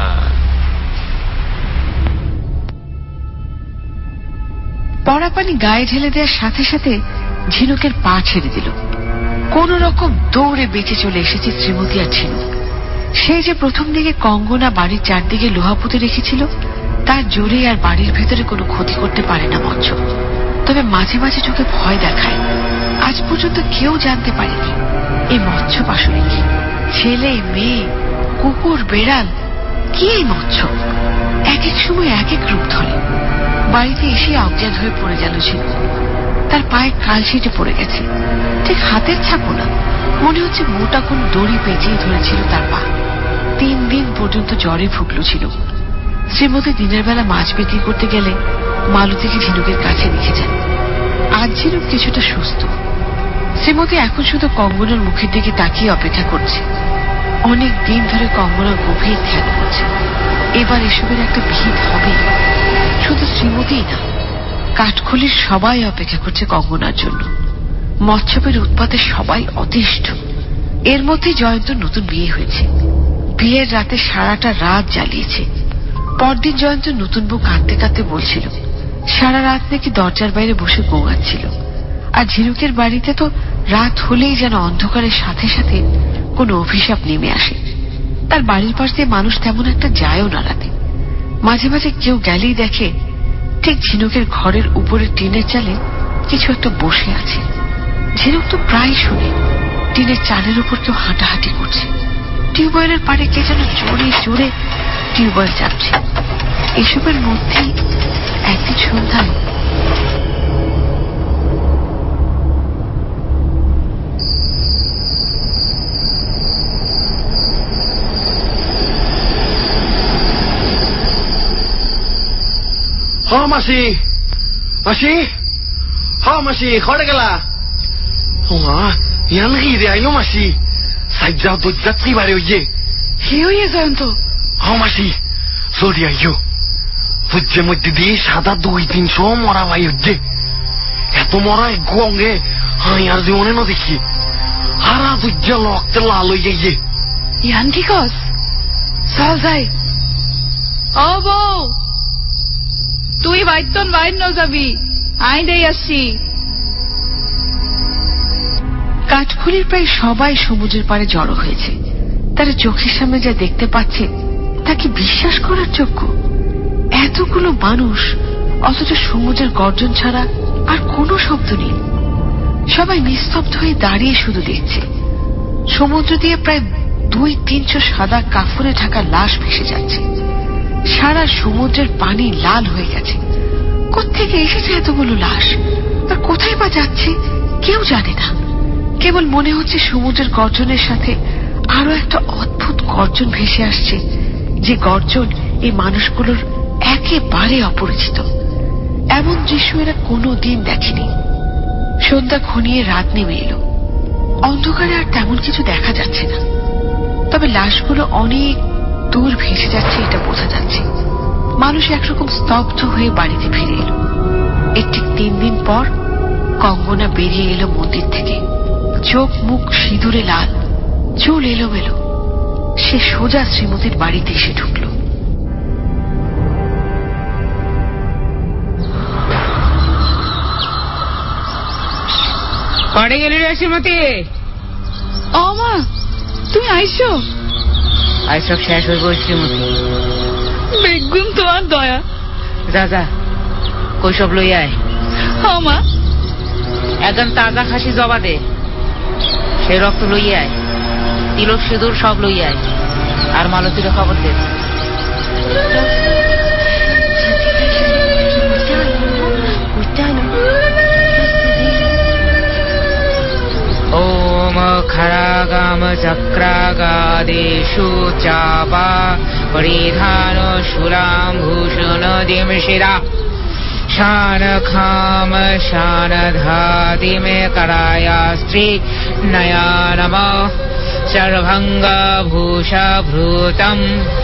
পড়া পানি গায়ে ঢেলে দেওয়ার সাথে সাথে ঝিনুকের পা ছেড়ে দিল কোন রকম দৌড়ে বেঁচে চলে এসেছে শ্রীমতী আর ঝিনুক সে যে প্রথম দিকে কঙ্গনা বাড়ির চারদিকে লোহা পুঁতে রেখেছিল তার জোরে আর বাড়ির ভেতরে কোনো ক্ষতি করতে পারে না মৎস্য তবে মাঝে মাঝে চোখে ভয় দেখায় আজ পর্যন্ত কেউ জানতে পারেনি এই মৎস্য আসলে কি ছেলে মেয়ে কুকুর বেড়াল কি এই মৎস্য এক এক সময় এক এক রূপ ধরে বাড়িতে এসে অজ্ঞান হয়ে পড়ে গেল ঝিনুক তার পায়ে কালশিটে পড়ে গেছে ঠিক হাতের ছাপও না মনে হচ্ছে মোটা কোন দড়ি পেঁচিয়ে ধরেছিল তার পা 3 দিন পর্যন্ত জ্বরে ভুগলো ঝিনুক শ্রীমতী দিনের বেলা মাছ বিক্রি করতে গেলে মালতীকে ঝিনুকের কাছে নিয়ে যান আজ ঝিনুক কিছুটা সুস্থ শ্রীমতী এখন শুধু কঙ্গনার মুখের দিকে তাকিয়ে অপেক্ষা করছে অনেক দিন ধরে কঙ্গনা গভীর ধ্যান করছে এবার এসবের একটা ভিড় হবে শুধু শ্রীমতীই না কাঠখোলির সবাই অপেক্ষা করছে কঙ্গনার জন্য মৎস্যপের উৎপাতে সবাই অতিষ্ঠ এর মধ্যে জয়ন্তর নতুন বিয়ে হয়েছে বিয়ের রাতে সারাটা রাত জ্বালিয়েছে পরদিন জয়ন্ত নতুন বউ কাঁদতে কাঁদতে বলছিল সারা রাত নাকি দরজার বাইরে বসে গোঙাচ্ছিল। আর ঝিনুকের বাড়িতে তো রাত হলেই যেন অন্ধকারের সাথে সাথে কোনো অভিশাপ নেমে আসে। তার বাড়ির পাশ দিয়ে মানুষ তেমন একটা যায়ও না রাতে। মাঝে মাঝে কেউ গেলেই দেখে ঠিক ঝিনুকের ঘরের উপরের টিনের চালে কিছু একটা বসে আছে। ঝিনুক তো প্রায় শুনে টিনের চালের উপর কেউ হাঁটাহাঁটি করছে। টিউবওয়েলের পাড়ে কে যেন জোরে জোরে টিউবওয়েল চাপছে। এসবের মধ্যেই একদিন সন্ধ্যায় মাসি মাসি মাসি ঘরে গেলা ইয়ান রে আইলো মাসি সাইজা দজ্জাত্রী বাড়ি হইয়ে কি হইয়ে জয়ন্ত? মাসি জলদি আইও। বুঝছে মধ্যে দিয়ে সাদা 200-300 মরা ভাই হচ্ছে। এত মরা এক অঙ্গে আর জীবনে না দেখি হারা বুঝছে লক্তে লাল হইয়ে গিয়ে ইয়ান কি কস? চল যাই। ও বউ, তুই বাইতন বাইর ন যাবি, আই দেই আসছি। কাঠখুলির প্রায় সবাই সমুদ্রের পাড়ে জড়ো হয়েছে। তারা চোখের সামনে যা দেখতে পাচ্ছে তা কি বিশ্বাস করার যোগ্য? এতগুলো মানুষ, অথচ সমুদ্রের গর্জন ছাড়া আর কোনো শব্দ নেই। সবাই নিস্তব্ধ হয়ে দাঁড়িয়ে শুধু দেখছে। সমুদ্র দিয়ে প্রায় 200-300 সাদা কাফনে ঢাকা লাশ ভেসে যাচ্ছে। সারা সমুদ্রের পানি লাল হয়ে গেছে। কোত্থেকে এসেছে এতগুলো লাশ আর কোথায় বা যাচ্ছে কেউ জানে না। কেবল মনে হচ্ছে সমুদ্রের গর্জনের সাথে আরো একটা অদ্ভুত গর্জন ভেসে আসছে, যে গর্জন এই মানুষগুলোর একেবারে অপরিচিত। এমন দৃশ্য এরা কোনোদিন দেখেনি। সন্ধ্যা ঘনিয়ে রাত নেমে এলো। অন্ধকারে আর তেমন কিছু দেখা যাচ্ছে না, তবে লাশগুলো অনেক দূর ভেসে যাচ্ছে এটা বোঝা যাচ্ছে। মানুষ একরকম স্তব্ধ হয়ে বাড়িতে ফিরে এলো। এর ঠিক 3 দিন পর কঙ্গনা বেরিয়ে এলো মন্দির থেকে। চোখ মুখ সিঁদুরে লাল, চুল এলোমেলো। সে সোজা শ্রীমতীর বাড়িতে এসে ঢুকল। কড়ে গেলি রে শ্রীমতী? ও মা, তুমি আইসো? আজ সব শেষ হইব শ্রীমতী। বেগুন তোমার দয়া। যা যা, কই সব লই আয়। মা, একদম তাজা খাসি জবা দে, সে রক্ত লই আয়, তিলক সিঁদুর সব লই আয়, আর মালতীর খবর দে। ওম খরাগাম চক্রাগাদেশু চাপা পরিধান শূলাম ভূষণ দিমশিরা শান খাম শান ধাতিমে করায়া স্ত্রী নয়ানম সর্ভঙ্গ ভূষভূতম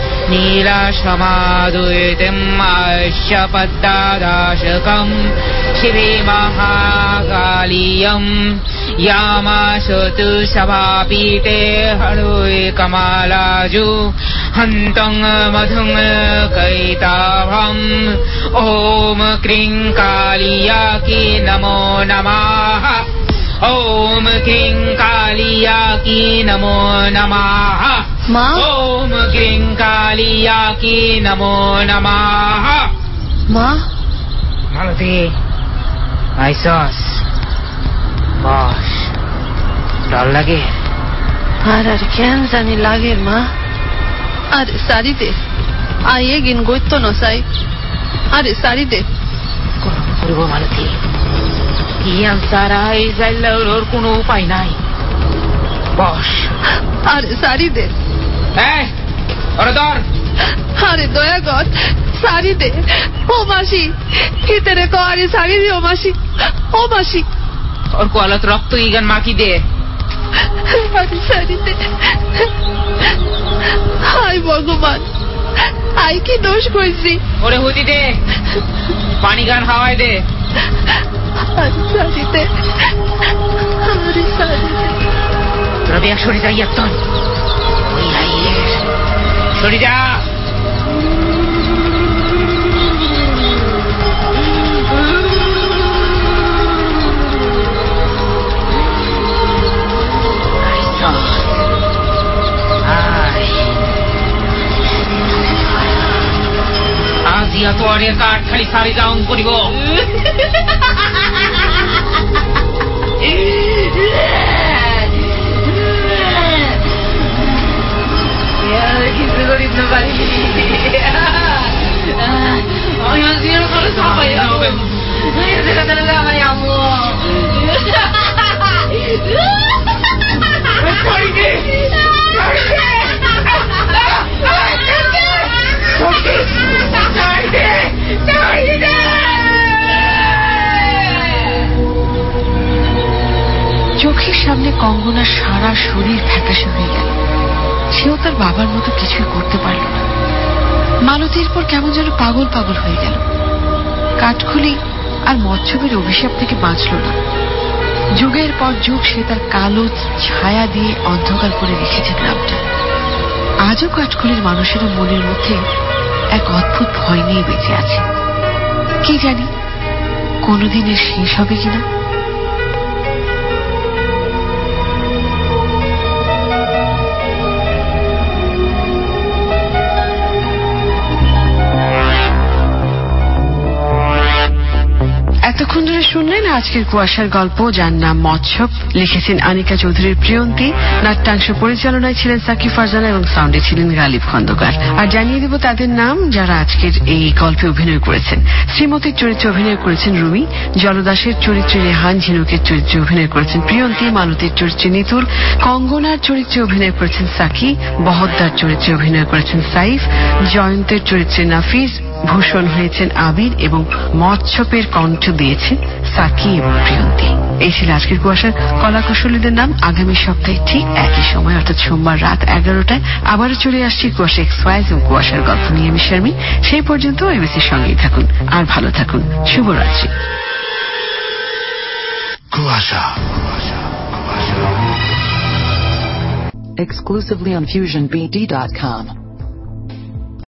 নীলাসমাদুতিম আশ্যপদ্দাদাশকম শিবে মহাকালীয়ম यामासतु सभापीते हरुय कमलाजु हन्तং मधुं कैताभम् ओम क्रीं कालियाकी नमो नमः ओम क्रीं कालियाकी नमो नमः ओम क्रीं कालियाकी नमो नमः মা মালতী আইসস বস ডর লাগে আর কেন জানি লাগে মা আরে সারি দে আইয়ে গিন গইত নসাই আরে সারি দে করবো মালতী ইয়ান সারা এই যাইলের কোনো উপায় নাই বস আরে সারি দে ওরে ধর আরে দয়া কর সারি দে ও মাসি কিতেরে কো আরে সারি দে ও মাসি ও মাসি और कोलत रक्त ईगन माकी दे আরে সারি দে হাই ভগবান আই কি দোষ কইছি ওরে হুতি দে পানি গান হাওয়াই দে আরে সারি দে রবি এক সরে যাই একদম ওই আইয়ে সরে যা ঘরের কাঠ খালি সারি রাউন্ড করিব কিছু করিস না পারি আমি আমো চোখের সামনে কঙ্গনার সারা শরীর ফ্যাকাশে হয়ে গেল। সেও তার বাবার মতো কিছুই করতে পারল না। মালতীর পর কেমন যেন পাগল পাগল হয়ে গেল। কাঠখুলি আর মৎস্যবের অভিশাপ থেকে বাঁচল না। যুগের পর যুগ সে তার কালো ছায়া দিয়ে অন্ধকার করে রেখেছে গ্রামটা। আজও কাঠখুলির মানুষেরা মনের মধ্যে এক অদ্ভুত ভয় নিয়ে বেঁচে আছে। কি জানি কোনদিনের শেষ হবে কিনা। এতক্ষণ ধরে শুনলেন আজকের কুয়াশার গল্প, যার নাম মৎস্যব। লিখেছেন আনিকা চৌধুরীর প্রিয়ন্তী, নাট্যাংশ পরিচালনায় ছিলেন সাকিব ফারজানা এবং সাউন্ডে ছিলেন গালিব খন্দকার। আর জানিয়ে দেব তাদের নাম যারা আজকের এই গল্পে অভিনয় করেছেন। শ্রীমতীর চরিত্রে অভিনয় করেছেন রুমি, জলদাসের চরিত্রে রেহান, ঝিনুকের চরিত্রে অভিনয় করেছেন প্রিয়ন্তী, মালতীর চরিত্রে নিতুল, কঙ্গনার চরিত্রে অভিনয় করেছেন সাকি, বহদ্দার চরিত্রে অভিনয় করেছেন সাইফ, জয়ন্তের চরিত্রে নাফিস, ভূষণ হয়েছেন আবির এবং মৎস্যপের কণ্ঠ দিয়েছেন সাকি এবং প্রিয়ন্তী। এই ছিল আজকের কুয়াশার কলাকুশলীদের নাম। আগামী সপ্তাহে ঠিক একই সময় অর্থাৎ সোমবার রাত 11টায় আবারও চলে আসছি কুয়াশা এক্সপ্রেস এবং কুয়াশার গল্প নিয়ে আমি শারমিন। সেই পর্যন্ত এবিসির সঙ্গেই থাকুন আর ভালো থাকুন। শুভরাত্রি। কুয়াশা Exclusively on FusionBD.com.